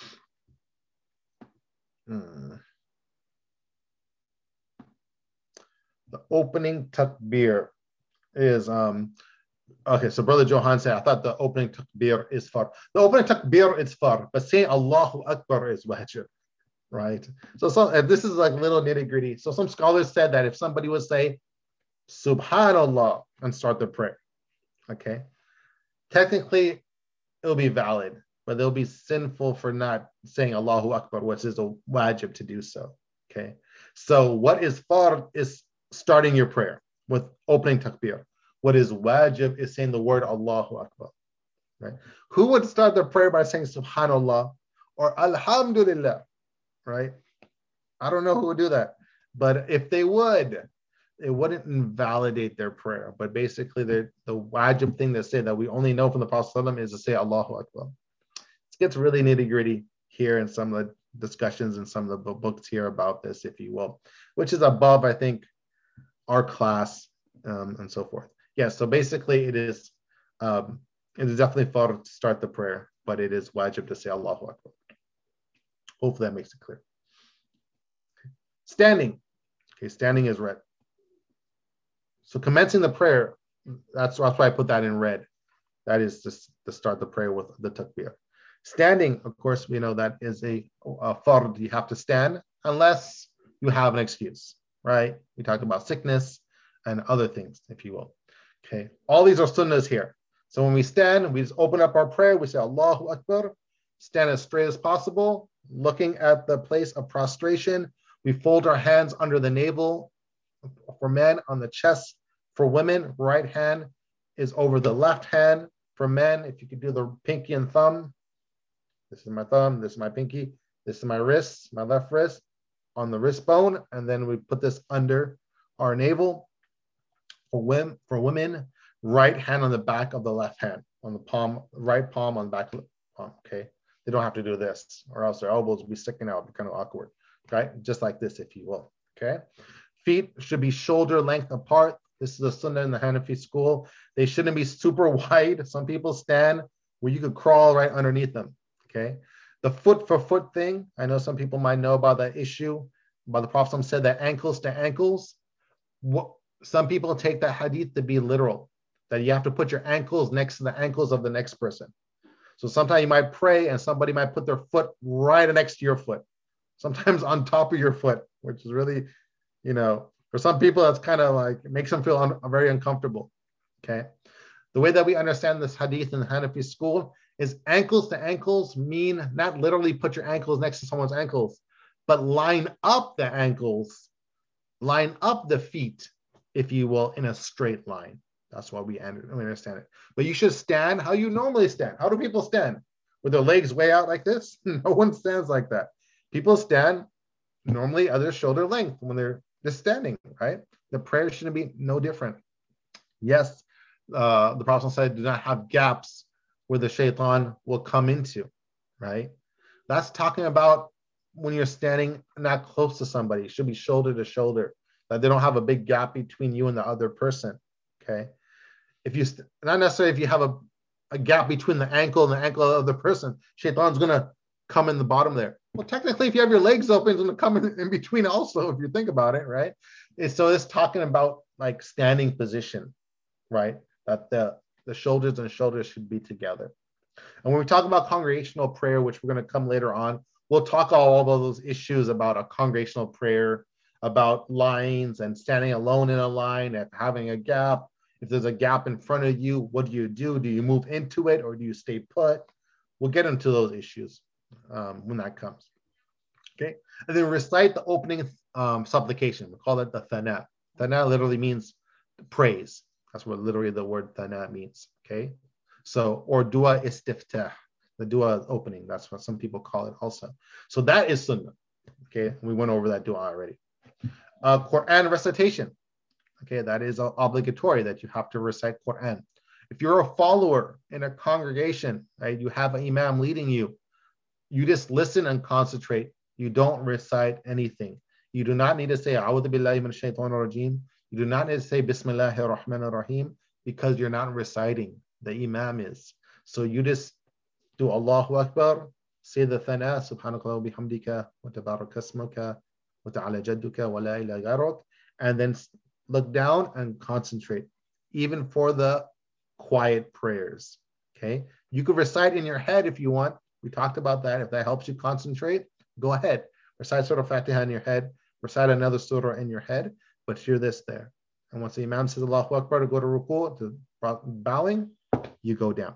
Hmm. The opening takbir is, um, okay, so Brother Johan said, I thought the opening takbir is far. The opening takbir is far, but saying Allahu Akbar is wajib, right? So, so uh, this is like little nitty gritty. So some scholars said that if somebody would say Subhanallah and start the prayer, okay, technically it'll be valid, but they'll be sinful for not saying Allahu Akbar, which is a wajib to do so, okay? So what is fard is starting your prayer with opening takbir. What is wajib is saying the word Allahu Akbar, right? Who would start their prayer by saying Subhanallah or Alhamdulillah, right? I don't know who would do that, but if they would, it wouldn't invalidate their prayer. But basically, the, the wajib thing to say that we only know from the Prophet ﷺ is to say Allahu Akbar. It gets really nitty gritty here in some of the discussions and some of the books here about this, if you will, which is above, I think, our class um, and so forth. Yeah, so basically it is um, it is definitely fard to start the prayer, but it is wajib to say Allahu Akbar. Hopefully that makes it clear. Standing. Okay, standing is red. So commencing the prayer, that's, that's why I put that in red. That is just to start the prayer with the takbir. Standing, of course, we know that is a, a fard. You have to stand unless you have an excuse, right? We talked about sickness and other things, if you will. Okay, all these are sunnahs here. So when we stand, we just open up our prayer, we say Allahu Akbar, stand as straight as possible, looking at the place of prostration. We fold our hands under the navel for men, on the chest. For women, right hand is over the left hand. For men, if you could do the pinky and thumb, this is my thumb, this is my pinky, this is my wrist, my left wrist, on the wrist bone, and then we put this under our navel. For women, for women, right hand on the back of the left hand, on the palm, right palm on the back of the palm, okay? They don't have to do this, or else their elbows will be sticking out, be kind of awkward, right? Just like this, if you will, okay? Feet should be shoulder length apart. This is a sunnah in the Hanafi school. They shouldn't be super wide. Some people stand where you could crawl right underneath them, okay? The foot for foot thing, I know some people might know about that issue, about the Prophet said that ankles to ankles. What, some people take that hadith to be literal, that you have to put your ankles next to the ankles of the next person. So sometimes you might pray and somebody might put their foot right next to your foot, sometimes on top of your foot, which is really, you know, for some people, that's kind of like, it makes them feel un, very uncomfortable, okay? The way that we understand this hadith in the Hanafi school is ankles to ankles mean not literally put your ankles next to someone's ankles, but line up the ankles, line up the feet, if you will, in a straight line. That's why we understand it. But you should stand how you normally stand. How do people stand? With their legs way out like this? No one stands like that. People stand normally at their shoulder length when they're just standing, right? The prayer shouldn't be no different. Yes, uh, the Prophet said, do not have gaps where the shaitan will come into, right? That's talking about when you're standing not close to somebody. It should be shoulder to shoulder, that they don't have a big gap between you and the other person, okay? If you, not necessarily if you have a, a gap between the ankle and the ankle of the other person, shaitan's gonna come in the bottom there. Well, technically, if you have your legs open, it's gonna come in, in between also, if you think about it, right? It's, so it's talking about like standing position, right? That the, the shoulders and shoulders should be together. And when we talk about congregational prayer, which we're gonna come later on, we'll talk all of those issues about a congregational prayer, about lines and standing alone in a line and having a gap. If there's a gap in front of you, what do you do? Do you move into it or do you stay put? We'll get into those issues um, when that comes. Okay, and then recite the opening um, supplication. We call it the thana. Thana literally means praise. That's what literally the word thana means. Okay, so or dua istiftah, the dua opening. That's what some people call it also. So that is sunnah. Okay, we went over that dua already. Uh, Quran recitation. Okay, that is obligatory that you have to recite Quran. If you're a follower in a congregation, right, you have an imam leading you, you just listen and concentrate. You don't recite anything. You do not need to say A'udhu billahi minash shaitanir rajim. You do not need to say Bismillahir Rahmanir Rahim because you're not reciting. The imam is. So you just do Allahu Akbar, say the thana, subhanakallah wa bihamdika, wa tabarak asmuka, wa ta'ala jadduka, wa la ilaha ghayruk, and then look down and concentrate, even for the quiet prayers, okay? You could recite in your head if you want. We talked about that. If that helps you concentrate, go ahead. Recite Surah Fatiha in your head, recite another surah in your head, but hear this there. And once the imam says Allahu Akbar to go to ruku, to bowing, you go down.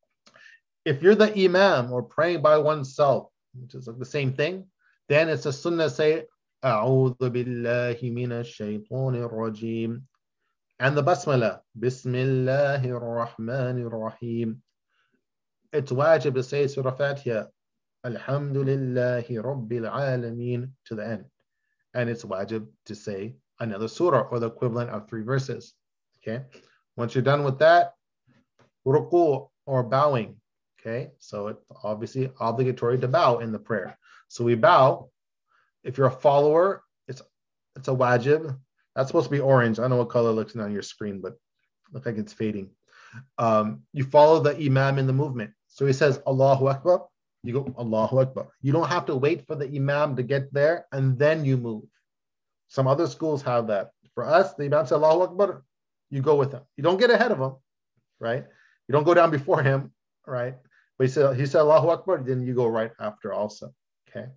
If you're the imam or praying by oneself, which is like the same thing, then it's a sunnah say, أعوذ بالله من الشيطان الرجيم, and the basmala, Bismillahir Rahmanir Rahim. It's wajib to say Surah Fatiha, Alhamdulillahi Rabbil Alameen, to the end. And it's wajib to say another surah or the equivalent of three verses. Okay. Once you're done with that, ruku or bowing. Okay. So it's obviously obligatory to bow in the prayer. So we bow. If you're a follower, it's it's a wajib. That's supposed to be orange. I don't know what color it looks on your screen, but it looks like it's fading. Um, you follow the imam in the movement. So he says, Allahu Akbar. You go, Allahu Akbar. You don't have to wait for the imam to get there and then you move. Some other schools have that. For us, the imam says, Allahu Akbar, you go with him. You don't get ahead of him, right? You don't go down before him, right? But he said, he said Allahu Akbar, then you go right after also, okay?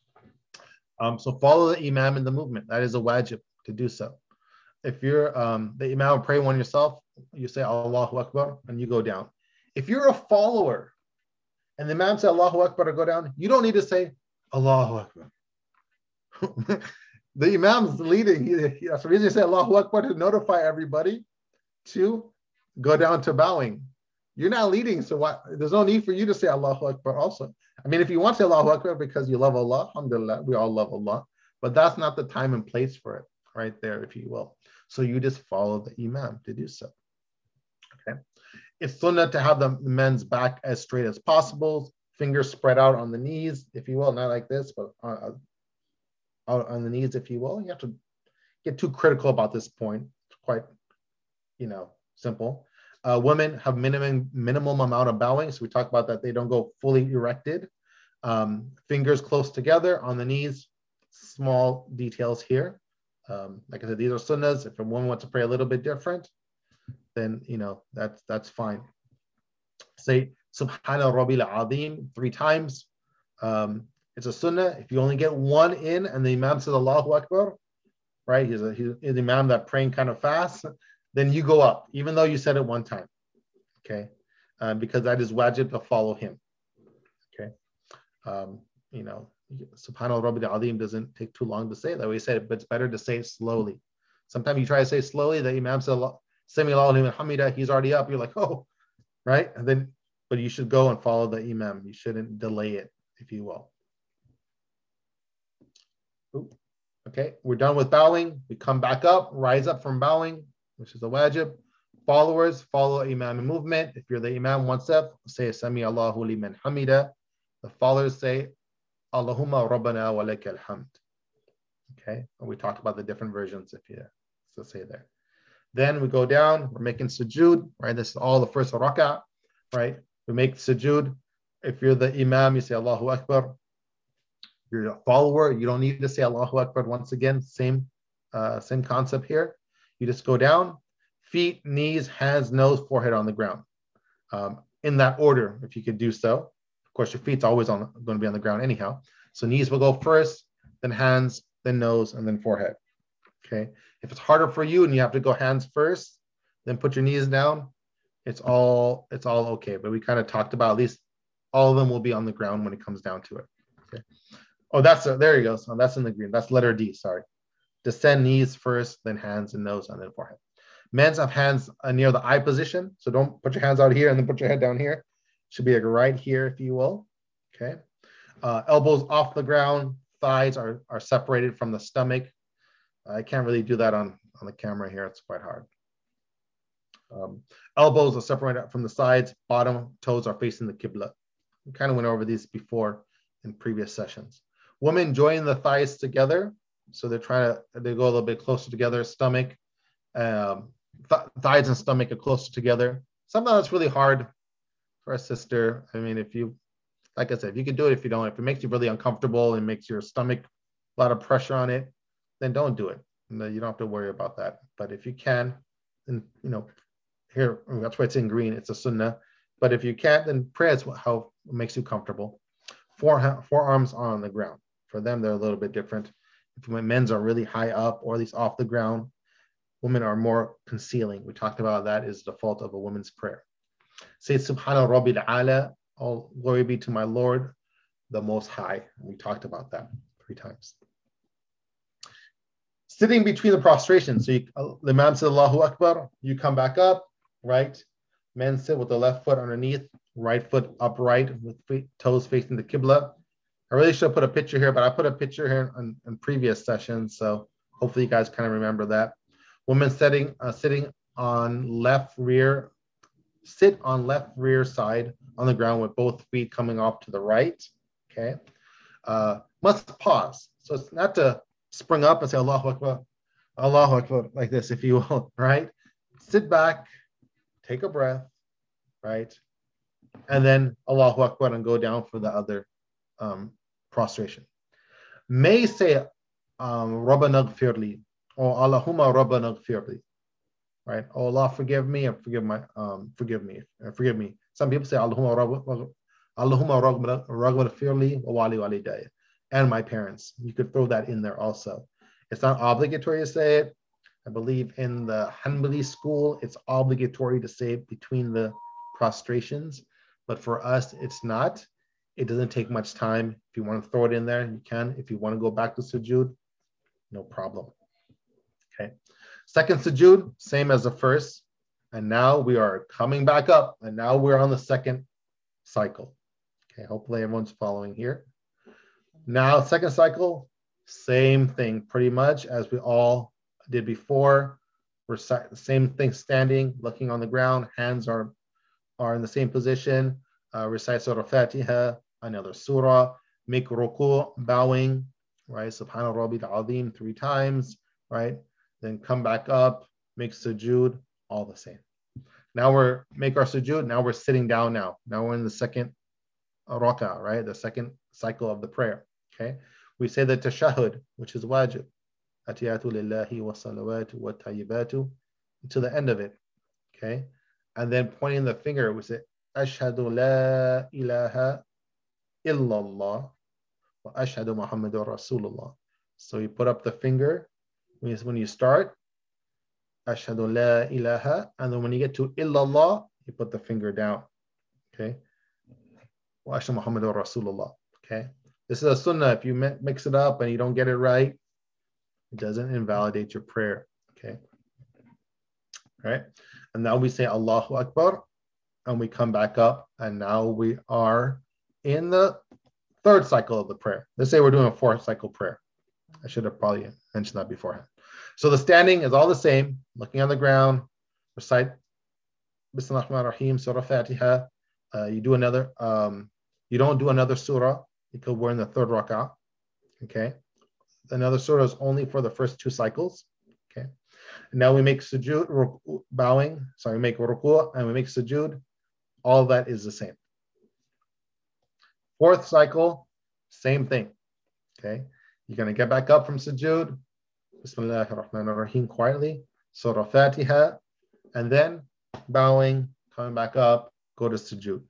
Um, so follow the imam in the movement. That is a wajib to do so. If you're um, the imam pray one yourself, you say Allahu Akbar and you go down. If you're a follower and the imam says Allahu Akbar to go down, you don't need to say Allahu Akbar. The imam's leading. He, he, that's the reason he said Allahu Akbar, to notify everybody to go down to bowing. You're not leading, so why, there's no need for you to say Allahu Akbar also. I mean, if you want to say Allahu Akbar because you love Allah, alhamdulillah, we all love Allah, but that's not the time and place for it, right there, if you will. So you just follow the imam to do so, okay? It's sunnah to have the men's back as straight as possible, fingers spread out on the knees, if you will, not like this, but on, out on the knees, if you will. You have to get too critical about this point. It's quite, you know, simple. Uh, women have minimum minimum amount of bowing. So we talk about that. They don't go fully erected. Um, fingers close together on the knees. Small details here. Um, like I said, these are sunnahs. If a woman wants to pray a little bit different, then you know that's that's fine. Say Subhana Rabbil Azim three times. Um, it's a sunnah. If you only get one in and the Imam says Allahu Akbar, right? He's a he's an Imam that praying kind of fast, then you go up, even though you said it one time. Okay, uh, because that is wajib to follow him. Okay, um, you know, Subhana Rabbil Azim doesn't take too long to say that way. Said, but it's better to say it slowly. Sometimes you try to say slowly, the Imam says Sami Allahu liman hamidah, he's already up. You're like, oh, right, and then but you should go and follow the Imam. You shouldn't delay it, if you will. Ooh. Okay, we're done with bowing. We come back up, rise up from bowing, which is a wajib. Followers follow Imam movement. If you're the Imam, one step, say Sami Allahu liman hamida. The followers say Allahumma rabbana wa lakal hamd. Okay, and we talked about the different versions if you so say there. Then we go down, we're making sujood, right? This is all the first rak'ah, right? We make sujood. If you're the Imam, you say Allahu Akbar. You're a follower, you don't need to say Allahu Akbar once again. Same, uh, same concept here. You just go down, feet, knees, hands, nose, forehead on the ground. Um, in that order, if you could do so. Of course, your feet's always on going to be on the ground anyhow. So knees will go first, then hands, then nose, and then forehead. Okay. If it's harder for you and you have to go hands first, then put your knees down. It's all it's all okay. But we kind of talked about at least all of them will be on the ground when it comes down to it. Okay. Oh, that's a, there you go. So that's in the green. That's letter D. Sorry. Descend knees first, then hands and nose, and then forehead. Men's have hands uh, near the eye position. So don't put your hands out here and then put your head down here. Should be like right here, if you will. Okay. Uh, elbows off the ground. Thighs are, are separated from the stomach. I can't really do that on, on the camera here. It's quite hard. Um, elbows are separated from the sides. Bottom toes are facing the Qibla. We kind of went over these before in previous sessions. Women join the thighs together. So they're trying to, they go a little bit closer together. Stomach, um, th thighs and stomach are closer together. Sometimes it's really hard for a sister. I mean, if you, like I said, if you can do it, if you don't, if it makes you really uncomfortable and makes your stomach a lot of pressure on it, then don't do it. No, you don't have to worry about that. But if you can, then, you know, here, that's why it's in green, it's a sunnah. But if you can't, then pray as how it makes you comfortable. Four, forearms are on the ground. For them, they're a little bit different. If men's are really high up or at least off the ground, women are more concealing. We talked about that is the fault of a woman's prayer. Say Subhana Rabbil Ala, all glory be to my Lord, the Most High. We talked about that three times. Sitting between the prostrations. So you, uh, the Imam says Allahu Akbar, you come back up, right? Men sit with the left foot underneath, right foot upright with feet, toes facing the Qibla. I really should have put a picture here, but I put a picture here in, in previous sessions. So hopefully you guys kind of remember that. Women sitting, uh, sitting on left rear, sit on left rear side on the ground with both feet coming off to the right, okay? Uh, must pause. So it's not to spring up and say Allahu Akbar, Allahu Akbar, like this, if you will, right? Sit back, take a breath, right? And then Allahu Akbar and go down for the other um, prostration. May say um, Rabbana ghfirli or Allahumma Rabbana ghfirli, right? Oh Allah, forgive me and forgive my um, forgive me, uh, forgive me. Some people say Allahumma Rabbana Allahumma Rabbana ghfirli wa wali walidayya, and my parents. You could throw that in there also. It's not obligatory to say it. I believe in the Hanbali school, it's obligatory to say it between the prostrations, but for us, it's not. It doesn't take much time. If you want to throw it in there, you can. If you want to go back to sujood, no problem. Okay. Second sujood, same as the first. And now we are coming back up, and now we're on the second cycle. Okay, hopefully everyone's following here. Now, second cycle, same thing pretty much as we all did before. We're the same thing, standing, looking on the ground, hands are, are in the same position. Uh, recite Surah Fatiha, another surah, make ruku, bowing, right? Subhana Rabbil Azim three times, right? Then come back up, make sujood, all the same. Now we're, make our sujood, now we're sitting down now. Now we're in the second rak'ah, right? The second cycle of the prayer. Okay, we say the tashahhud, which is wajib, atiyatu lillahi wa salawatu wa tayyibatu, to the end of it. Okay, and then pointing the finger, we say ashhadu la ilaha illallah wa ashhadu muhammadur rasulullah. So you put up the finger when you start, ashhadu la ilaha, and then when you get to illallah, you put the finger down. Okay, wa ashhadu muhammadur rasulullah. Okay, this is a sunnah. If you mix it up and you don't get it right, it doesn't invalidate your prayer. Okay, all right, and now we say Allahu Akbar, and we come back up, and now we are in the third cycle of the prayer. Let's say we're doing a fourth cycle prayer. I should have probably mentioned that beforehand. So the standing is all the same, looking on the ground, recite Bismillahir Rahmanir Rahim, Surah Fatiha. Uh, you do another, um, you don't do another surah because we're in the third rak'ah. Okay. Another surah is only for the first two cycles. Okay. And now we make sujood, bowing, sorry, we make ruku' and we make sujood. All that is the same. Fourth cycle, same thing. Okay. You're going to get back up from sujood. Bismillahir Rahmanir Rahim quietly. Surah Fatiha. And then bowing, coming back up, go to sujood.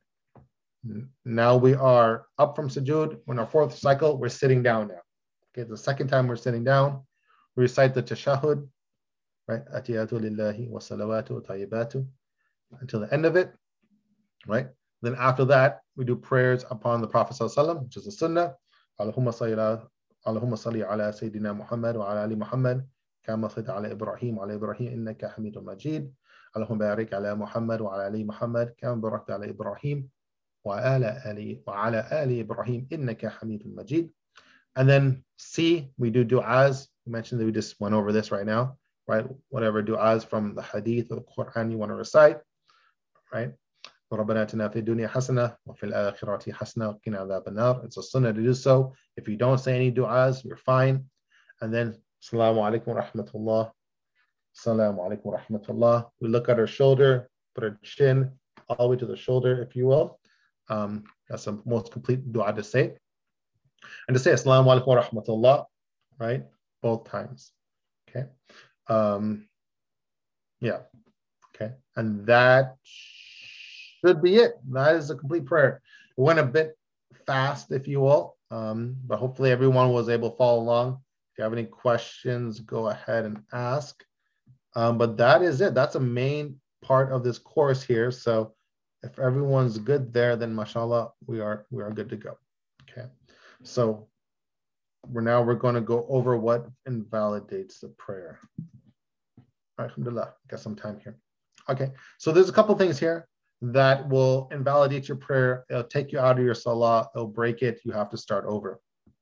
Now we are up from sujood. In our fourth cycle, we're sitting down now. Okay, the second time we're sitting down, we recite the tashahhud, right? Atiyatu lillahi wa salawatu wa tayyibatu, until the end of it, right? Then after that, we do prayers upon the Prophet sallallahu alaihi wasallam, which is the sunnah. Allahumma salli ala, Allahumma salli ala Sayyidina Muhammad wa ala ali Muhammad, kama sallaita ala Ibrahim wa ala Ibrahim innaka Hamidum Majid. Allahumma barik ala Muhammad wa ala ali Muhammad, kama barakta ala Ibrahim wa ala ali wa ala ali Ibrahim innaka Hamidum Majid. And then C, we do du'as. We mentioned that we just went over this right now, right? Whatever du'as from the hadith or the Quran you want to recite, right? رَبَّنَا آتِنَا فِي الدُّنْيَا حَسَنَةً وَفِي الْآخِرَةِ حَسَنَةً وَقِنَا عَذَابَ النَّارِ. It's a sunnah to do so. If you don't say any du'as, you're fine. And then, Assalamu alaikum wa rahmatullah. Assalamu alaikum wa rahmatullah. We look at our shoulder, put our chin all the way to the shoulder, if you will. Um, that's the most complete du'a to say. And to say Assalamu alaikum wa rahmatullah, right? Both times. Okay. Um, yeah. Okay. And that should be it. That is a complete prayer. It went a bit fast, if you will, um, but hopefully everyone was able to follow along. If you have any questions, go ahead and ask. Um, but that is it. That's a main part of this course here. So if everyone's good there, then mashallah, we are we are good to go. Okay. So we're now we're going to go over what invalidates the prayer. Alhamdulillah, got some time here. Okay, so there's a couple things here that will invalidate your prayer. It'll take you out of your salah. It'll break it. You have to start over.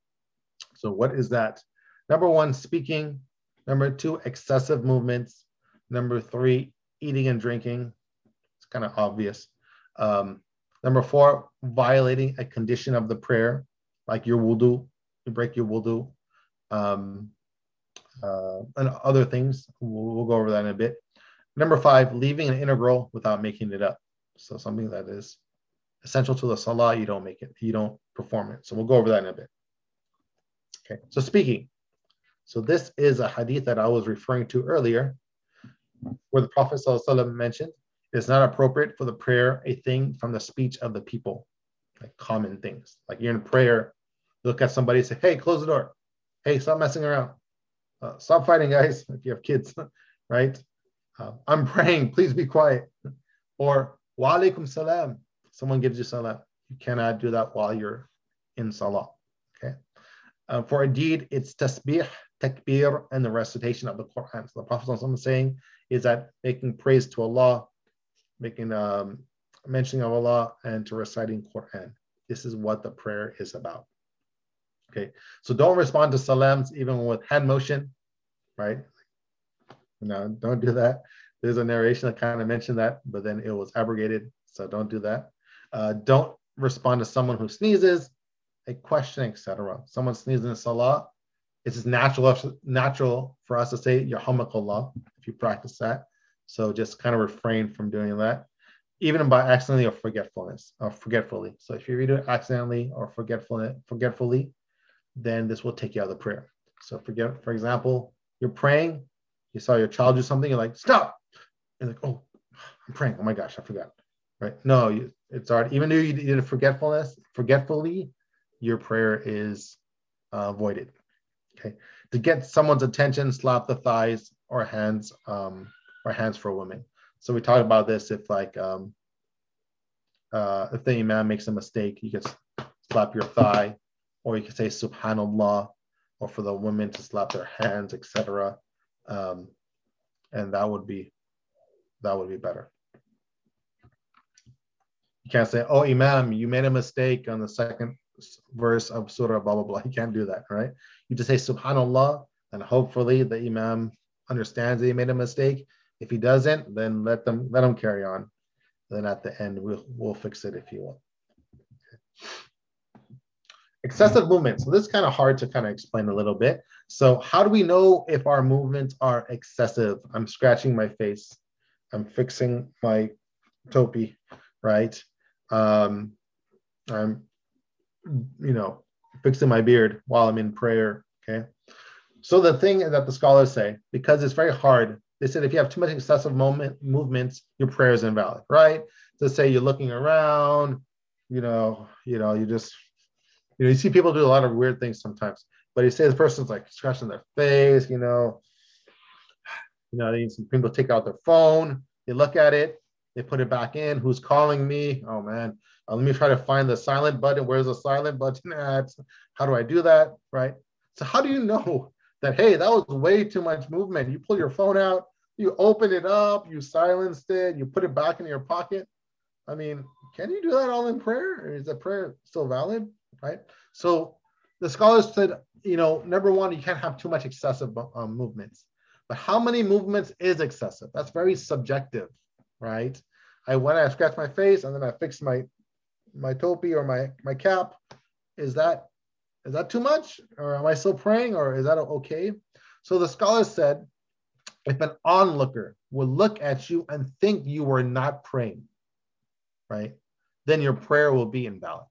So what is that? Number one, speaking. Number two, excessive movements. Number three, eating and drinking. It's kind of obvious. Um, number four, violating a condition of the prayer, like your wudu. You break your wudu. Um, uh, and other things. We'll, we'll go over that in a bit. Number five, leaving an integral without making it up. So something that is essential to the salah, you don't make it, you don't perform it. So we'll go over that in a bit. Okay, so speaking. So this is a hadith that I was referring to earlier, where the Prophet ﷺ mentioned it's not appropriate for the prayer a thing from the speech of the people, like common things. Like you're in prayer, look at somebody and say, hey, close the door. Hey, stop messing around. Uh, stop fighting, guys, if you have kids, right? Uh, I'm praying, please be quiet. Or, wa alaikum salam. Someone gives you salam. You cannot do that while you're in salah, okay? Uh, for a deed, it's tasbih, takbir, and the recitation of the Quran. So the Prophet is saying is that making praise to Allah, making um, mentioning of Allah, and to reciting Quran. This is what the prayer is about. Okay, so don't respond to salams even with hand motion, right? No, don't do that. There's a narration that kind of mentioned that, but then it was abrogated, so don't do that. Uh, don't respond to someone who sneezes, a question, et cetera. Someone sneezes in salah, it's natural, natural for us to say, Yarhamakallah, if you practice that. So just kind of refrain from doing that. even by accidentally or forgetfulness or forgetfully. So if you read it accidentally or forgetfully, forgetfully, then this will take you out of the prayer. So forget, for example, you're praying, you saw your child do something, you're like, stop. You're like, oh, I'm praying. Oh my gosh, I forgot. Right? No, you, it's already, even though you did a forgetfulness, forgetfully, your prayer is uh, voided. Okay. To get someone's attention, slap the thighs or hands, um, or hands for a woman. So we talked about this if like um, uh, if the imam makes a mistake, you can slap your thigh, or you can say Subhanallah, or for the women to slap their hands, et cetera. Um, and that would be that would be better. You can't say, "Oh, Imam, you made a mistake on the second verse of Surah blah blah blah." You can't do that, right? You just say Subhanallah, and hopefully the Imam understands that he made a mistake. If he doesn't, then let them let him carry on. Then at the end, we'll we'll fix it if you will. Okay. Excessive movement. So this is kind of hard to kind of explain a little bit. So how do we know if our movements are excessive? I'm scratching my face. I'm fixing my topi, right? Um, I'm, you know, fixing my beard while I'm in prayer, okay? So the thing that the scholars say, because it's very hard, they said if you have too much excessive moment, movements, your prayer is invalid, right? So say you're looking around, you know, you know, you just, you know, you see people do a lot of weird things sometimes, but you say the person's like scratching their face, you know, you know, some people take out their phone, they look at it, they put it back in. Who's calling me? Oh man, uh, let me try to find the silent button. Where's the silent button at? How do I do that, right? So how do you know that, hey, that was way too much movement? You pull your phone out, you open it up, you silenced it, you put it back in your pocket. I mean, can you do that all in prayer? Or is the prayer still valid, right? So the scholars said, you know, number one, you can't have too much excessive um, movements. But how many movements is excessive? That's very subjective, right? I when I scratch my face and then I fix my my topi or my my cap, is that is that too much, or am I still praying, or is that okay? So the scholars said, if an onlooker will look at you and think you were not praying, right, then your prayer will be invalid.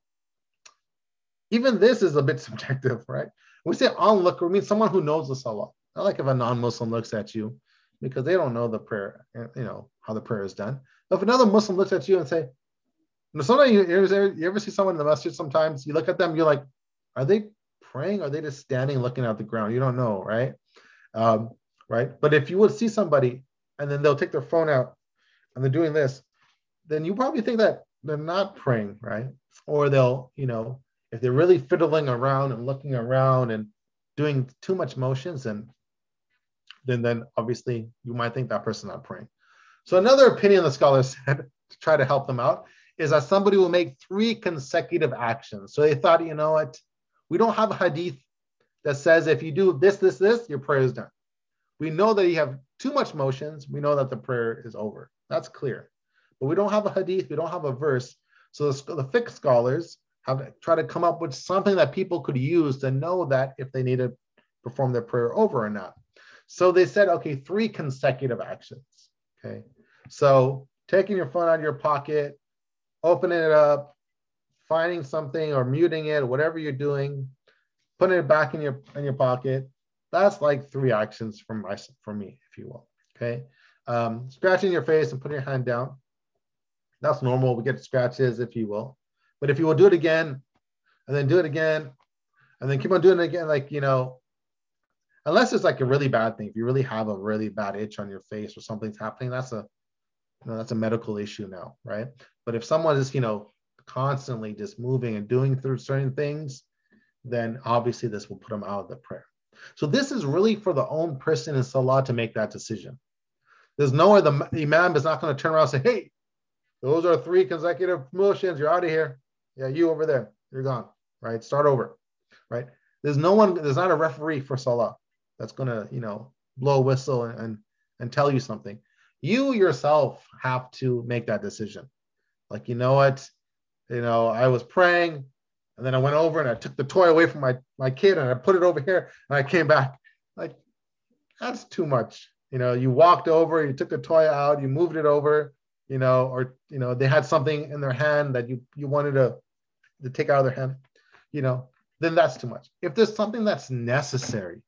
Even this is a bit subjective, right? When we say onlooker, we mean someone who knows the salah. Not like if a non-Muslim looks at you, because they don't know the prayer, you know, how the prayer is done. But if another Muslim looks at you and say, you know, sometimes you, you, ever, you ever see someone in the masjid, sometimes you look at them, you're like, are they praying? Are they just standing looking at the ground? You don't know, right? Um, right? But if you would see somebody and then they'll take their phone out and they're doing this, then you probably think that they're not praying, right? Or they'll, you know, if they're really fiddling around and looking around and doing too much motions, and then, then obviously you might think that person's not praying. So another opinion the scholars said to try to help them out is that somebody will make three consecutive actions. So they thought, you know what, we don't have a hadith that says if you do this, this, this, your prayer is done. We know that you have too much motions. We know that the prayer is over. That's clear. But we don't have a hadith. We don't have a verse. So the, the fiqh scholars have to try to come up with something that people could use to know that if they need to perform their prayer over or not. So they said, okay, three consecutive actions. Okay. So taking your phone out of your pocket, opening it up, finding something or muting it, whatever you're doing, putting it back in your in your pocket. That's like three actions from my from me, if you will. Okay. Um, scratching your face and putting your hand down. That's normal. We get scratches, if you will. But if you will do it again, and then do it again, and then keep on doing it again, like, you know, unless it's like a really bad thing, if you really have a really bad itch on your face or something's happening, that's a, you know, that's a medical issue now, right? But if someone is, you know, constantly just moving and doing through certain things, then obviously this will put them out of the prayer. So this is really for the own person in salah to make that decision. There's nowhere the imam is not going to turn around and say, hey, those are three consecutive motions, you're out of here. Yeah, you over there, you're gone, right? Start over, right? There's no one, there's not a referee for salah that's going to, you know, blow a whistle and, and, and tell you something. You yourself have to make that decision. Like, you know what, you know, I was praying and then I went over and I took the toy away from my, my kid and I put it over here and I came back. Like, that's too much. You know, you walked over, you took the toy out, you moved it over, you know, or, you know, they had something in their hand that you, you wanted to, to take out of their hand, you know, then that's too much. If there's something that's necessary,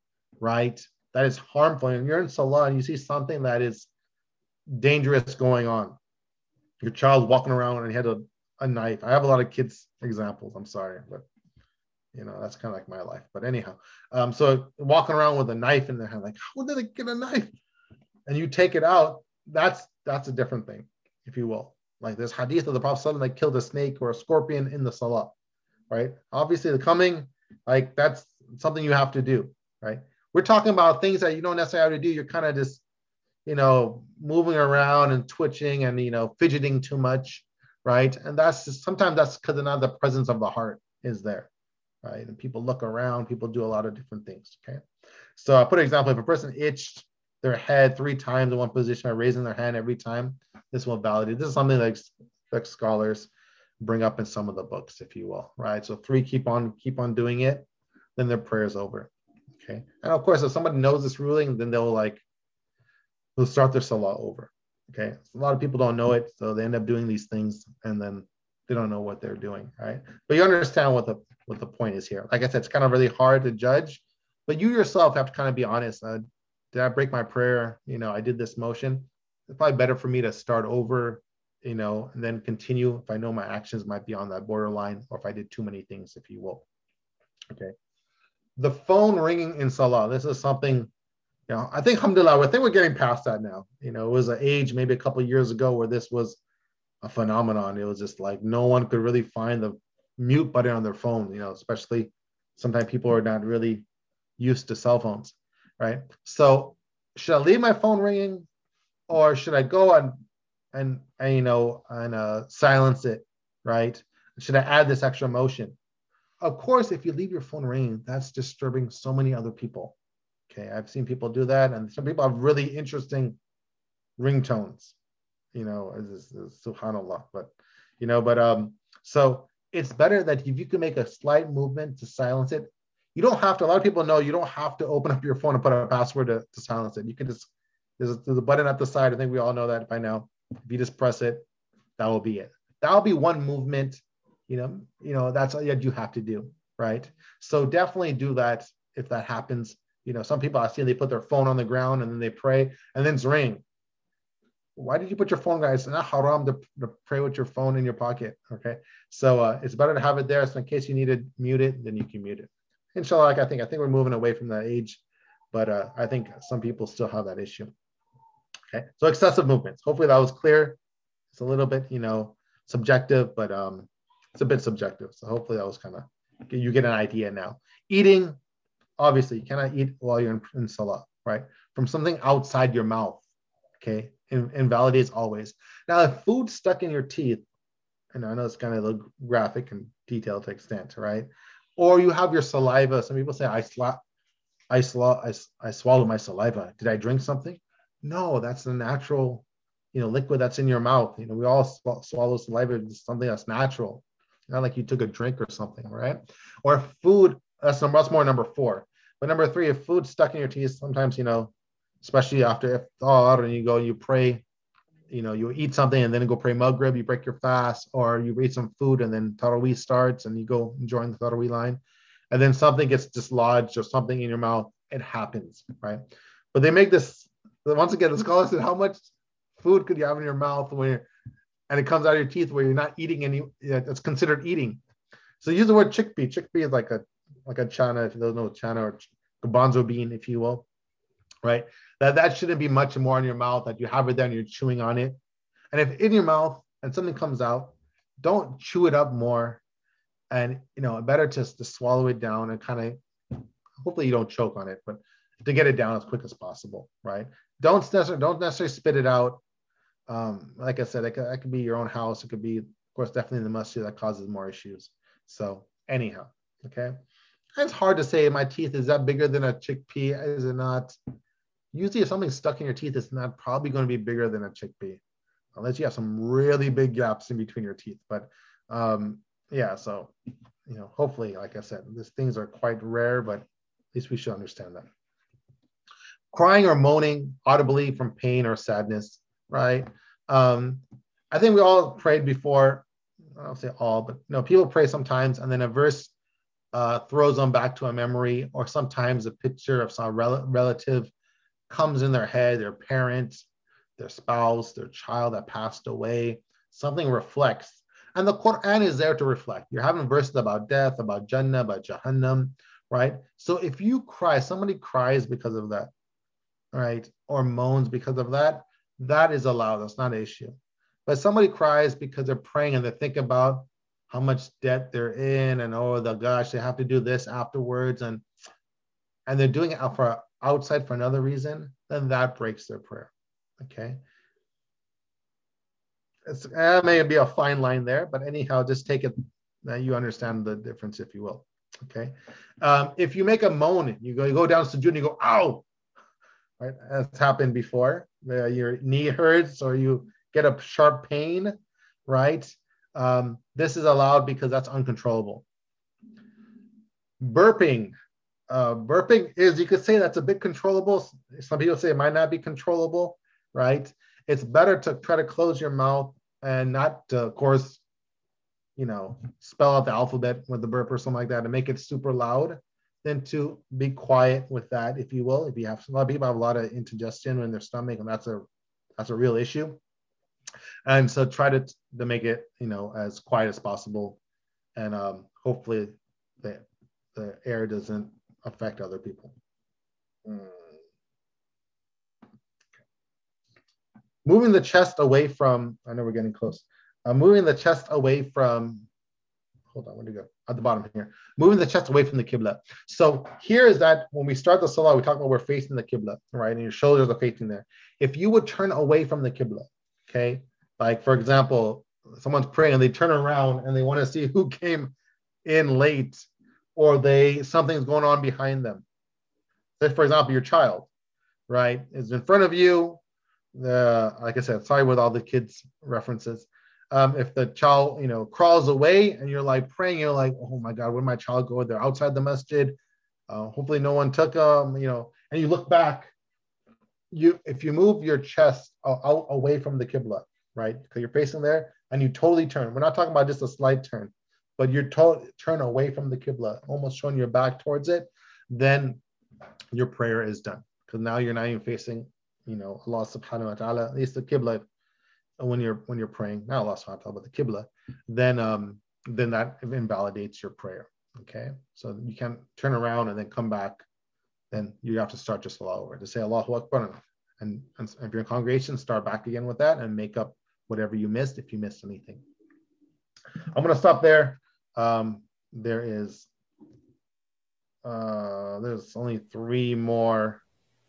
right, that is harmful, and you're in Salah and you see something that is dangerous going on, your child walking around and he had a, a knife. I have a lot of kids examples, I'm sorry, but you know, that's kind of like my life. But anyhow, um, so walking around with a knife in their hand, like, how did they get a knife? And you take it out, that's that's a different thing, if you will. Like this hadith of the Prophet ﷺ that killed a snake or a scorpion in the salah, right? Obviously the coming, like that's something you have to do, right? We're talking about things that you don't necessarily have to do. You're kind of just, you know, moving around and twitching and, you know, fidgeting too much, right? And that's just, sometimes that's because of not the presence of the heart is there, right? And people look around, people do a lot of different things, okay? So I put an example, if a person itched their head three times in one position by raising their hand every time, this will validate. This is something like, like scholars bring up in some of the books, if you will, right? So three, keep on, keep on doing it, then their prayer is over, okay? And of course, if somebody knows this ruling, then they'll like, they'll start their salah over, okay? So a lot of people don't know it, so they end up doing these things and then they don't know what they're doing, right? But you understand what the what the point is here. Like I said, it's kind of really hard to judge, but you yourself have to kind of be honest. Uh, did I break my prayer? You know, I did this motion. It's probably better for me to start over, you know, and then continue if I know my actions might be on that borderline, or if I did too many things, if you will. Okay. The phone ringing in salah. This is something, you know, I think, alhamdulillah, I think we're getting past that now. You know, it was an age maybe a couple of years ago where this was a phenomenon. It was just like no one could really find the mute button on their phone, you know, especially sometimes people are not really used to cell phones, right? So should I leave my phone ringing, or should I go and, and, and you know, and uh, silence it, right? Should I add this extra motion? Of course, if you leave your phone ringing, that's disturbing so many other people. Okay, I've seen people do that, and some people have really interesting ringtones, you know, is, is subhanallah, but, you know, but, um, so it's better that if you can make a slight movement to silence it, you don't have to, a lot of people know you don't have to open up your phone and put a password to, to silence it. You can just, there's a, there's a button at the side. I think we all know that by now. If you just press it, that will be it. That'll be one movement, you know, you know, that's all you have to do, right? So definitely do that if that happens. You know, some people I've seen, they put their phone on the ground and then they pray and then it's ring. Why did you put your phone, guys? It's not haram to, to pray with your phone in your pocket, okay? So uh, it's better to have it there. So in case you need to mute it, then you can mute it. Inshallah, like I think, I think we're moving away from that age, but uh, I think some people still have that issue. Okay, so excessive movements. Hopefully that was clear. It's a little bit, you know, subjective, but um, it's a bit subjective. So hopefully that was kind of, you get an idea now. Eating, obviously, you cannot eat while you're in, in salah, right? From something outside your mouth, okay? In, invalidates always. Now, if food stuck in your teeth, and I know it's kind of a graphic and detailed to extent, right? Or you have your saliva. Some people say, I, sla- I, sla- I, I swallowed my saliva. Did I drink something? No, that's the natural, you know, liquid that's in your mouth. You know, we all sw- swallow saliva. It's something that's natural. Not like you took a drink or something, right? Or food, that's, number, that's more number four. But number three, if food stuck in your teeth, sometimes, you know, especially after iftar and you go, you pray, you know, you eat something and then go pray Maghrib, you break your fast, or you eat some food and then Taraweeh starts and you go join the Taraweeh line, and then something gets dislodged or something in your mouth, it happens, right? But they make this, once again, the scholar said, how much food could you have in your mouth when you're, and it comes out of your teeth where you're not eating any, it's considered eating. So use the word chickpea. Chickpea is like a, like a chana, if you don't know chana, or garbanzo bean, if you will, right? That that shouldn't be much more in your mouth, that you have it there and you're chewing on it. And if in your mouth and something comes out, don't chew it up more. And, you know, better just to swallow it down and kind of, hopefully you don't choke on it, but to get it down as quick as possible, right? Don't necessarily, don't necessarily spit it out. Um, like I said, it could, it could be your own house. It could be, of course, definitely in the masjid, that causes more issues. So anyhow, okay. It's hard to say, my teeth, is that bigger than a chickpea? Is it not? Usually if something's stuck in your teeth, it's not probably going to be bigger than a chickpea, unless you have some really big gaps in between your teeth. But um, yeah, so, you know, hopefully, like I said, these things are quite rare, but at least we should understand that. Crying or moaning audibly from pain or sadness, right? Um, I think we all prayed before. I don't say all, but you know, people pray sometimes, and then a verse uh, throws them back to a memory, or sometimes a picture of some rel- relative comes in their head, their parent, their spouse, their child that passed away. Something reflects. And the Quran is there to reflect. You're having verses about death, about Jannah, about Jahannam, right? So if you cry, somebody cries because of that, right? Or moans because of that, that is allowed. That's not an issue. But somebody cries because they're praying and they think about how much debt they're in, and oh the gosh, they have to do this afterwards, and and they're doing it for outside for another reason, then that breaks their prayer. Okay. It's, uh, may be a fine line there, but anyhow, just take it that you understand the difference, if you will. Okay. Um, if you make a moan, you go, you go down to sujood and you go, ow, right? That's happened before. Uh, your knee hurts or you get a sharp pain, right? Um, this is allowed because that's uncontrollable. Burping. Uh, burping is, you could say that's a bit controllable. Some people say it might not be controllable, right? It's better to try to close your mouth and not, to, of course, you know, spell out the alphabet with the burp or something like that and make it super loud, than to be quiet with that, if you will. If you have, a lot of people have a lot of indigestion in their stomach, and that's a that's a real issue. And so try to to make it, you know, as quiet as possible, and um, hopefully the the air doesn't affect other people. Mm. Moving the chest away from, I know we're getting close. Uh, moving the chest away from, hold on, where to go? At the bottom here. Moving the chest away from the Qibla. So here is that when we start the Salah, we talk about we're facing the Qibla, right? And your shoulders are facing there. If you would turn away from the Qibla, okay? Like, for example, someone's praying and they turn around and they want to see who came in late, or they something's going on behind them. Say, for example, your child, right, is in front of you. The, like I said, sorry with all the kids references. Um, if the child, you know, crawls away and you're like praying, you're like, oh my God, where'd my child go? They're outside the masjid. Uh, hopefully no one took them, you know, and you look back, you, if you move your chest out away from the Qibla, right? Because you're facing there and you totally turn. We're not talking about just a slight turn, but you're to- turn away from the Qibla, almost showing your back towards it, then your prayer is done. Because now you're not even facing, you know, Allah subhanahu wa ta'ala, at least the Qibla, when you're when you're praying, not Allah subhanahu wa ta'ala, but the Qibla, then um then that invalidates your prayer. Okay. So you can't turn around and then come back. Then you have to start just Salah over. To say Allahu Akbar, and, and if you're in congregation, start back again with that and make up whatever you missed if you missed anything. I'm gonna stop there. Um, there is uh there's only three more.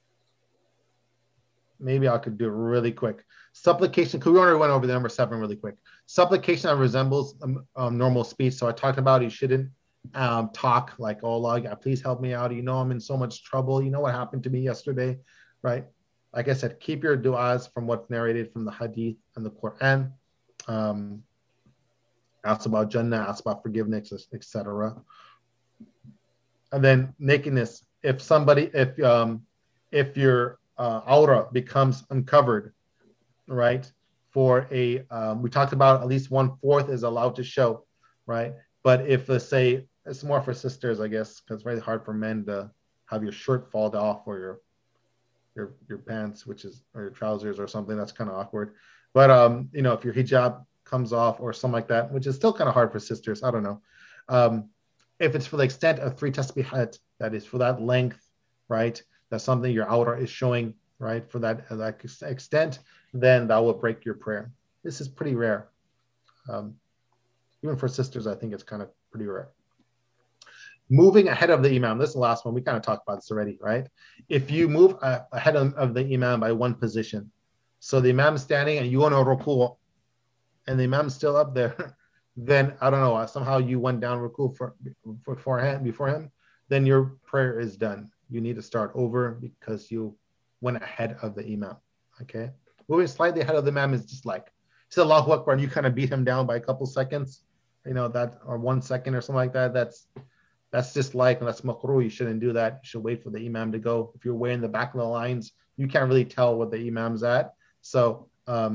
Maybe I could do it really quick. Supplication, because we already went over the number seven really quick. Supplication that resembles um, um, normal speech. So I talked about you shouldn't um, talk like, oh, Allah, please help me out. You know, I'm in so much trouble. You know what happened to me yesterday, right? Like I said, keep your du'as from what's narrated from the hadith and the Quran. Um, ask about Jannah, ask about forgiveness, et cetera. And then nakedness. If somebody, if um, if you're Uh, aura becomes uncovered, right? For a, um, we talked about at least one fourth is allowed to show, right? But if let's say, it's more for sisters, I guess, because it's very hard for men to have your shirt fall off or your your your pants, which is, or your trousers or something, that's kind of awkward. But um, you know, if your hijab comes off or something like that, which is still kind of hard for sisters, I don't know. Um, if it's for the extent of three tasbihat, that is for that length, right? That's something your outer is showing, right? For that, that extent, then that will break your prayer. This is pretty rare. Um, even for sisters, I think it's kind of pretty rare. Moving ahead of the imam, this is the last one. We kind of talked about this already, right? If you move uh, ahead of, of the imam by one position, so the imam's standing and you want to ruku, and the imam's still up there, then I don't know, somehow you went down ruku for, for beforehand, before him, then your prayer is done. You need to start over because you went ahead of the imam, okay? Moving slightly ahead of the imam is just like, he said Allahu Akbar and you kind of beat him down by a couple seconds, you know, that, or one second or something like that. That's that's just like, and that's makruh. You shouldn't do that. You should wait for the imam to go. If you're way in the back of the lines, you can't really tell what the imam's at. So um,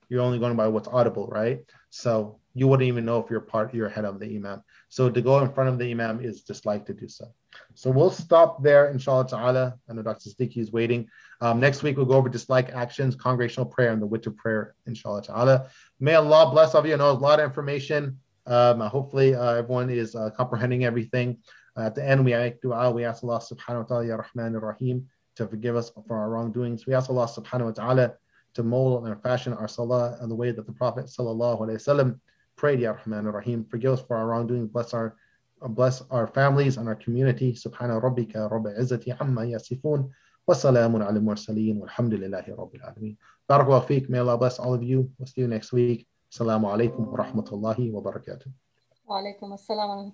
you're only going by what's audible, right? So you wouldn't even know if you're part, you're ahead of the imam. So to go in front of the imam is disliked to do so. So we'll stop there, inshallah ta'ala. I know Doctor Siddiqui is waiting. Um, next week, we'll go over dislike actions, congregational prayer, and the witr prayer, inshallah ta'ala. May Allah bless all of you. I know a lot of information. Um, hopefully, uh, everyone is uh, comprehending everything. Uh, at the end, we make dua. We ask Allah subhanahu wa ta'ala, Ya Rahman Rahim, to forgive us for our wrongdoings. We ask Allah subhanahu wa ta'ala to mold and fashion our salah in the way that the Prophet sallallahu alaihi wasallam prayed, Ya Rahman Rahim. Forgive us for our wrongdoings. Bless our bless our families and our community. Subhana rabbika rabbil izzati amma yasifun. Wa salamun ala mursaleen. Walhamdulillahi rabbil alameen. Barakallahu feek. May Allah bless all of you. We'll see you next week. Assalamu alaikum wa rahmatullahi wa barakatuh. Wa alaikum assalam.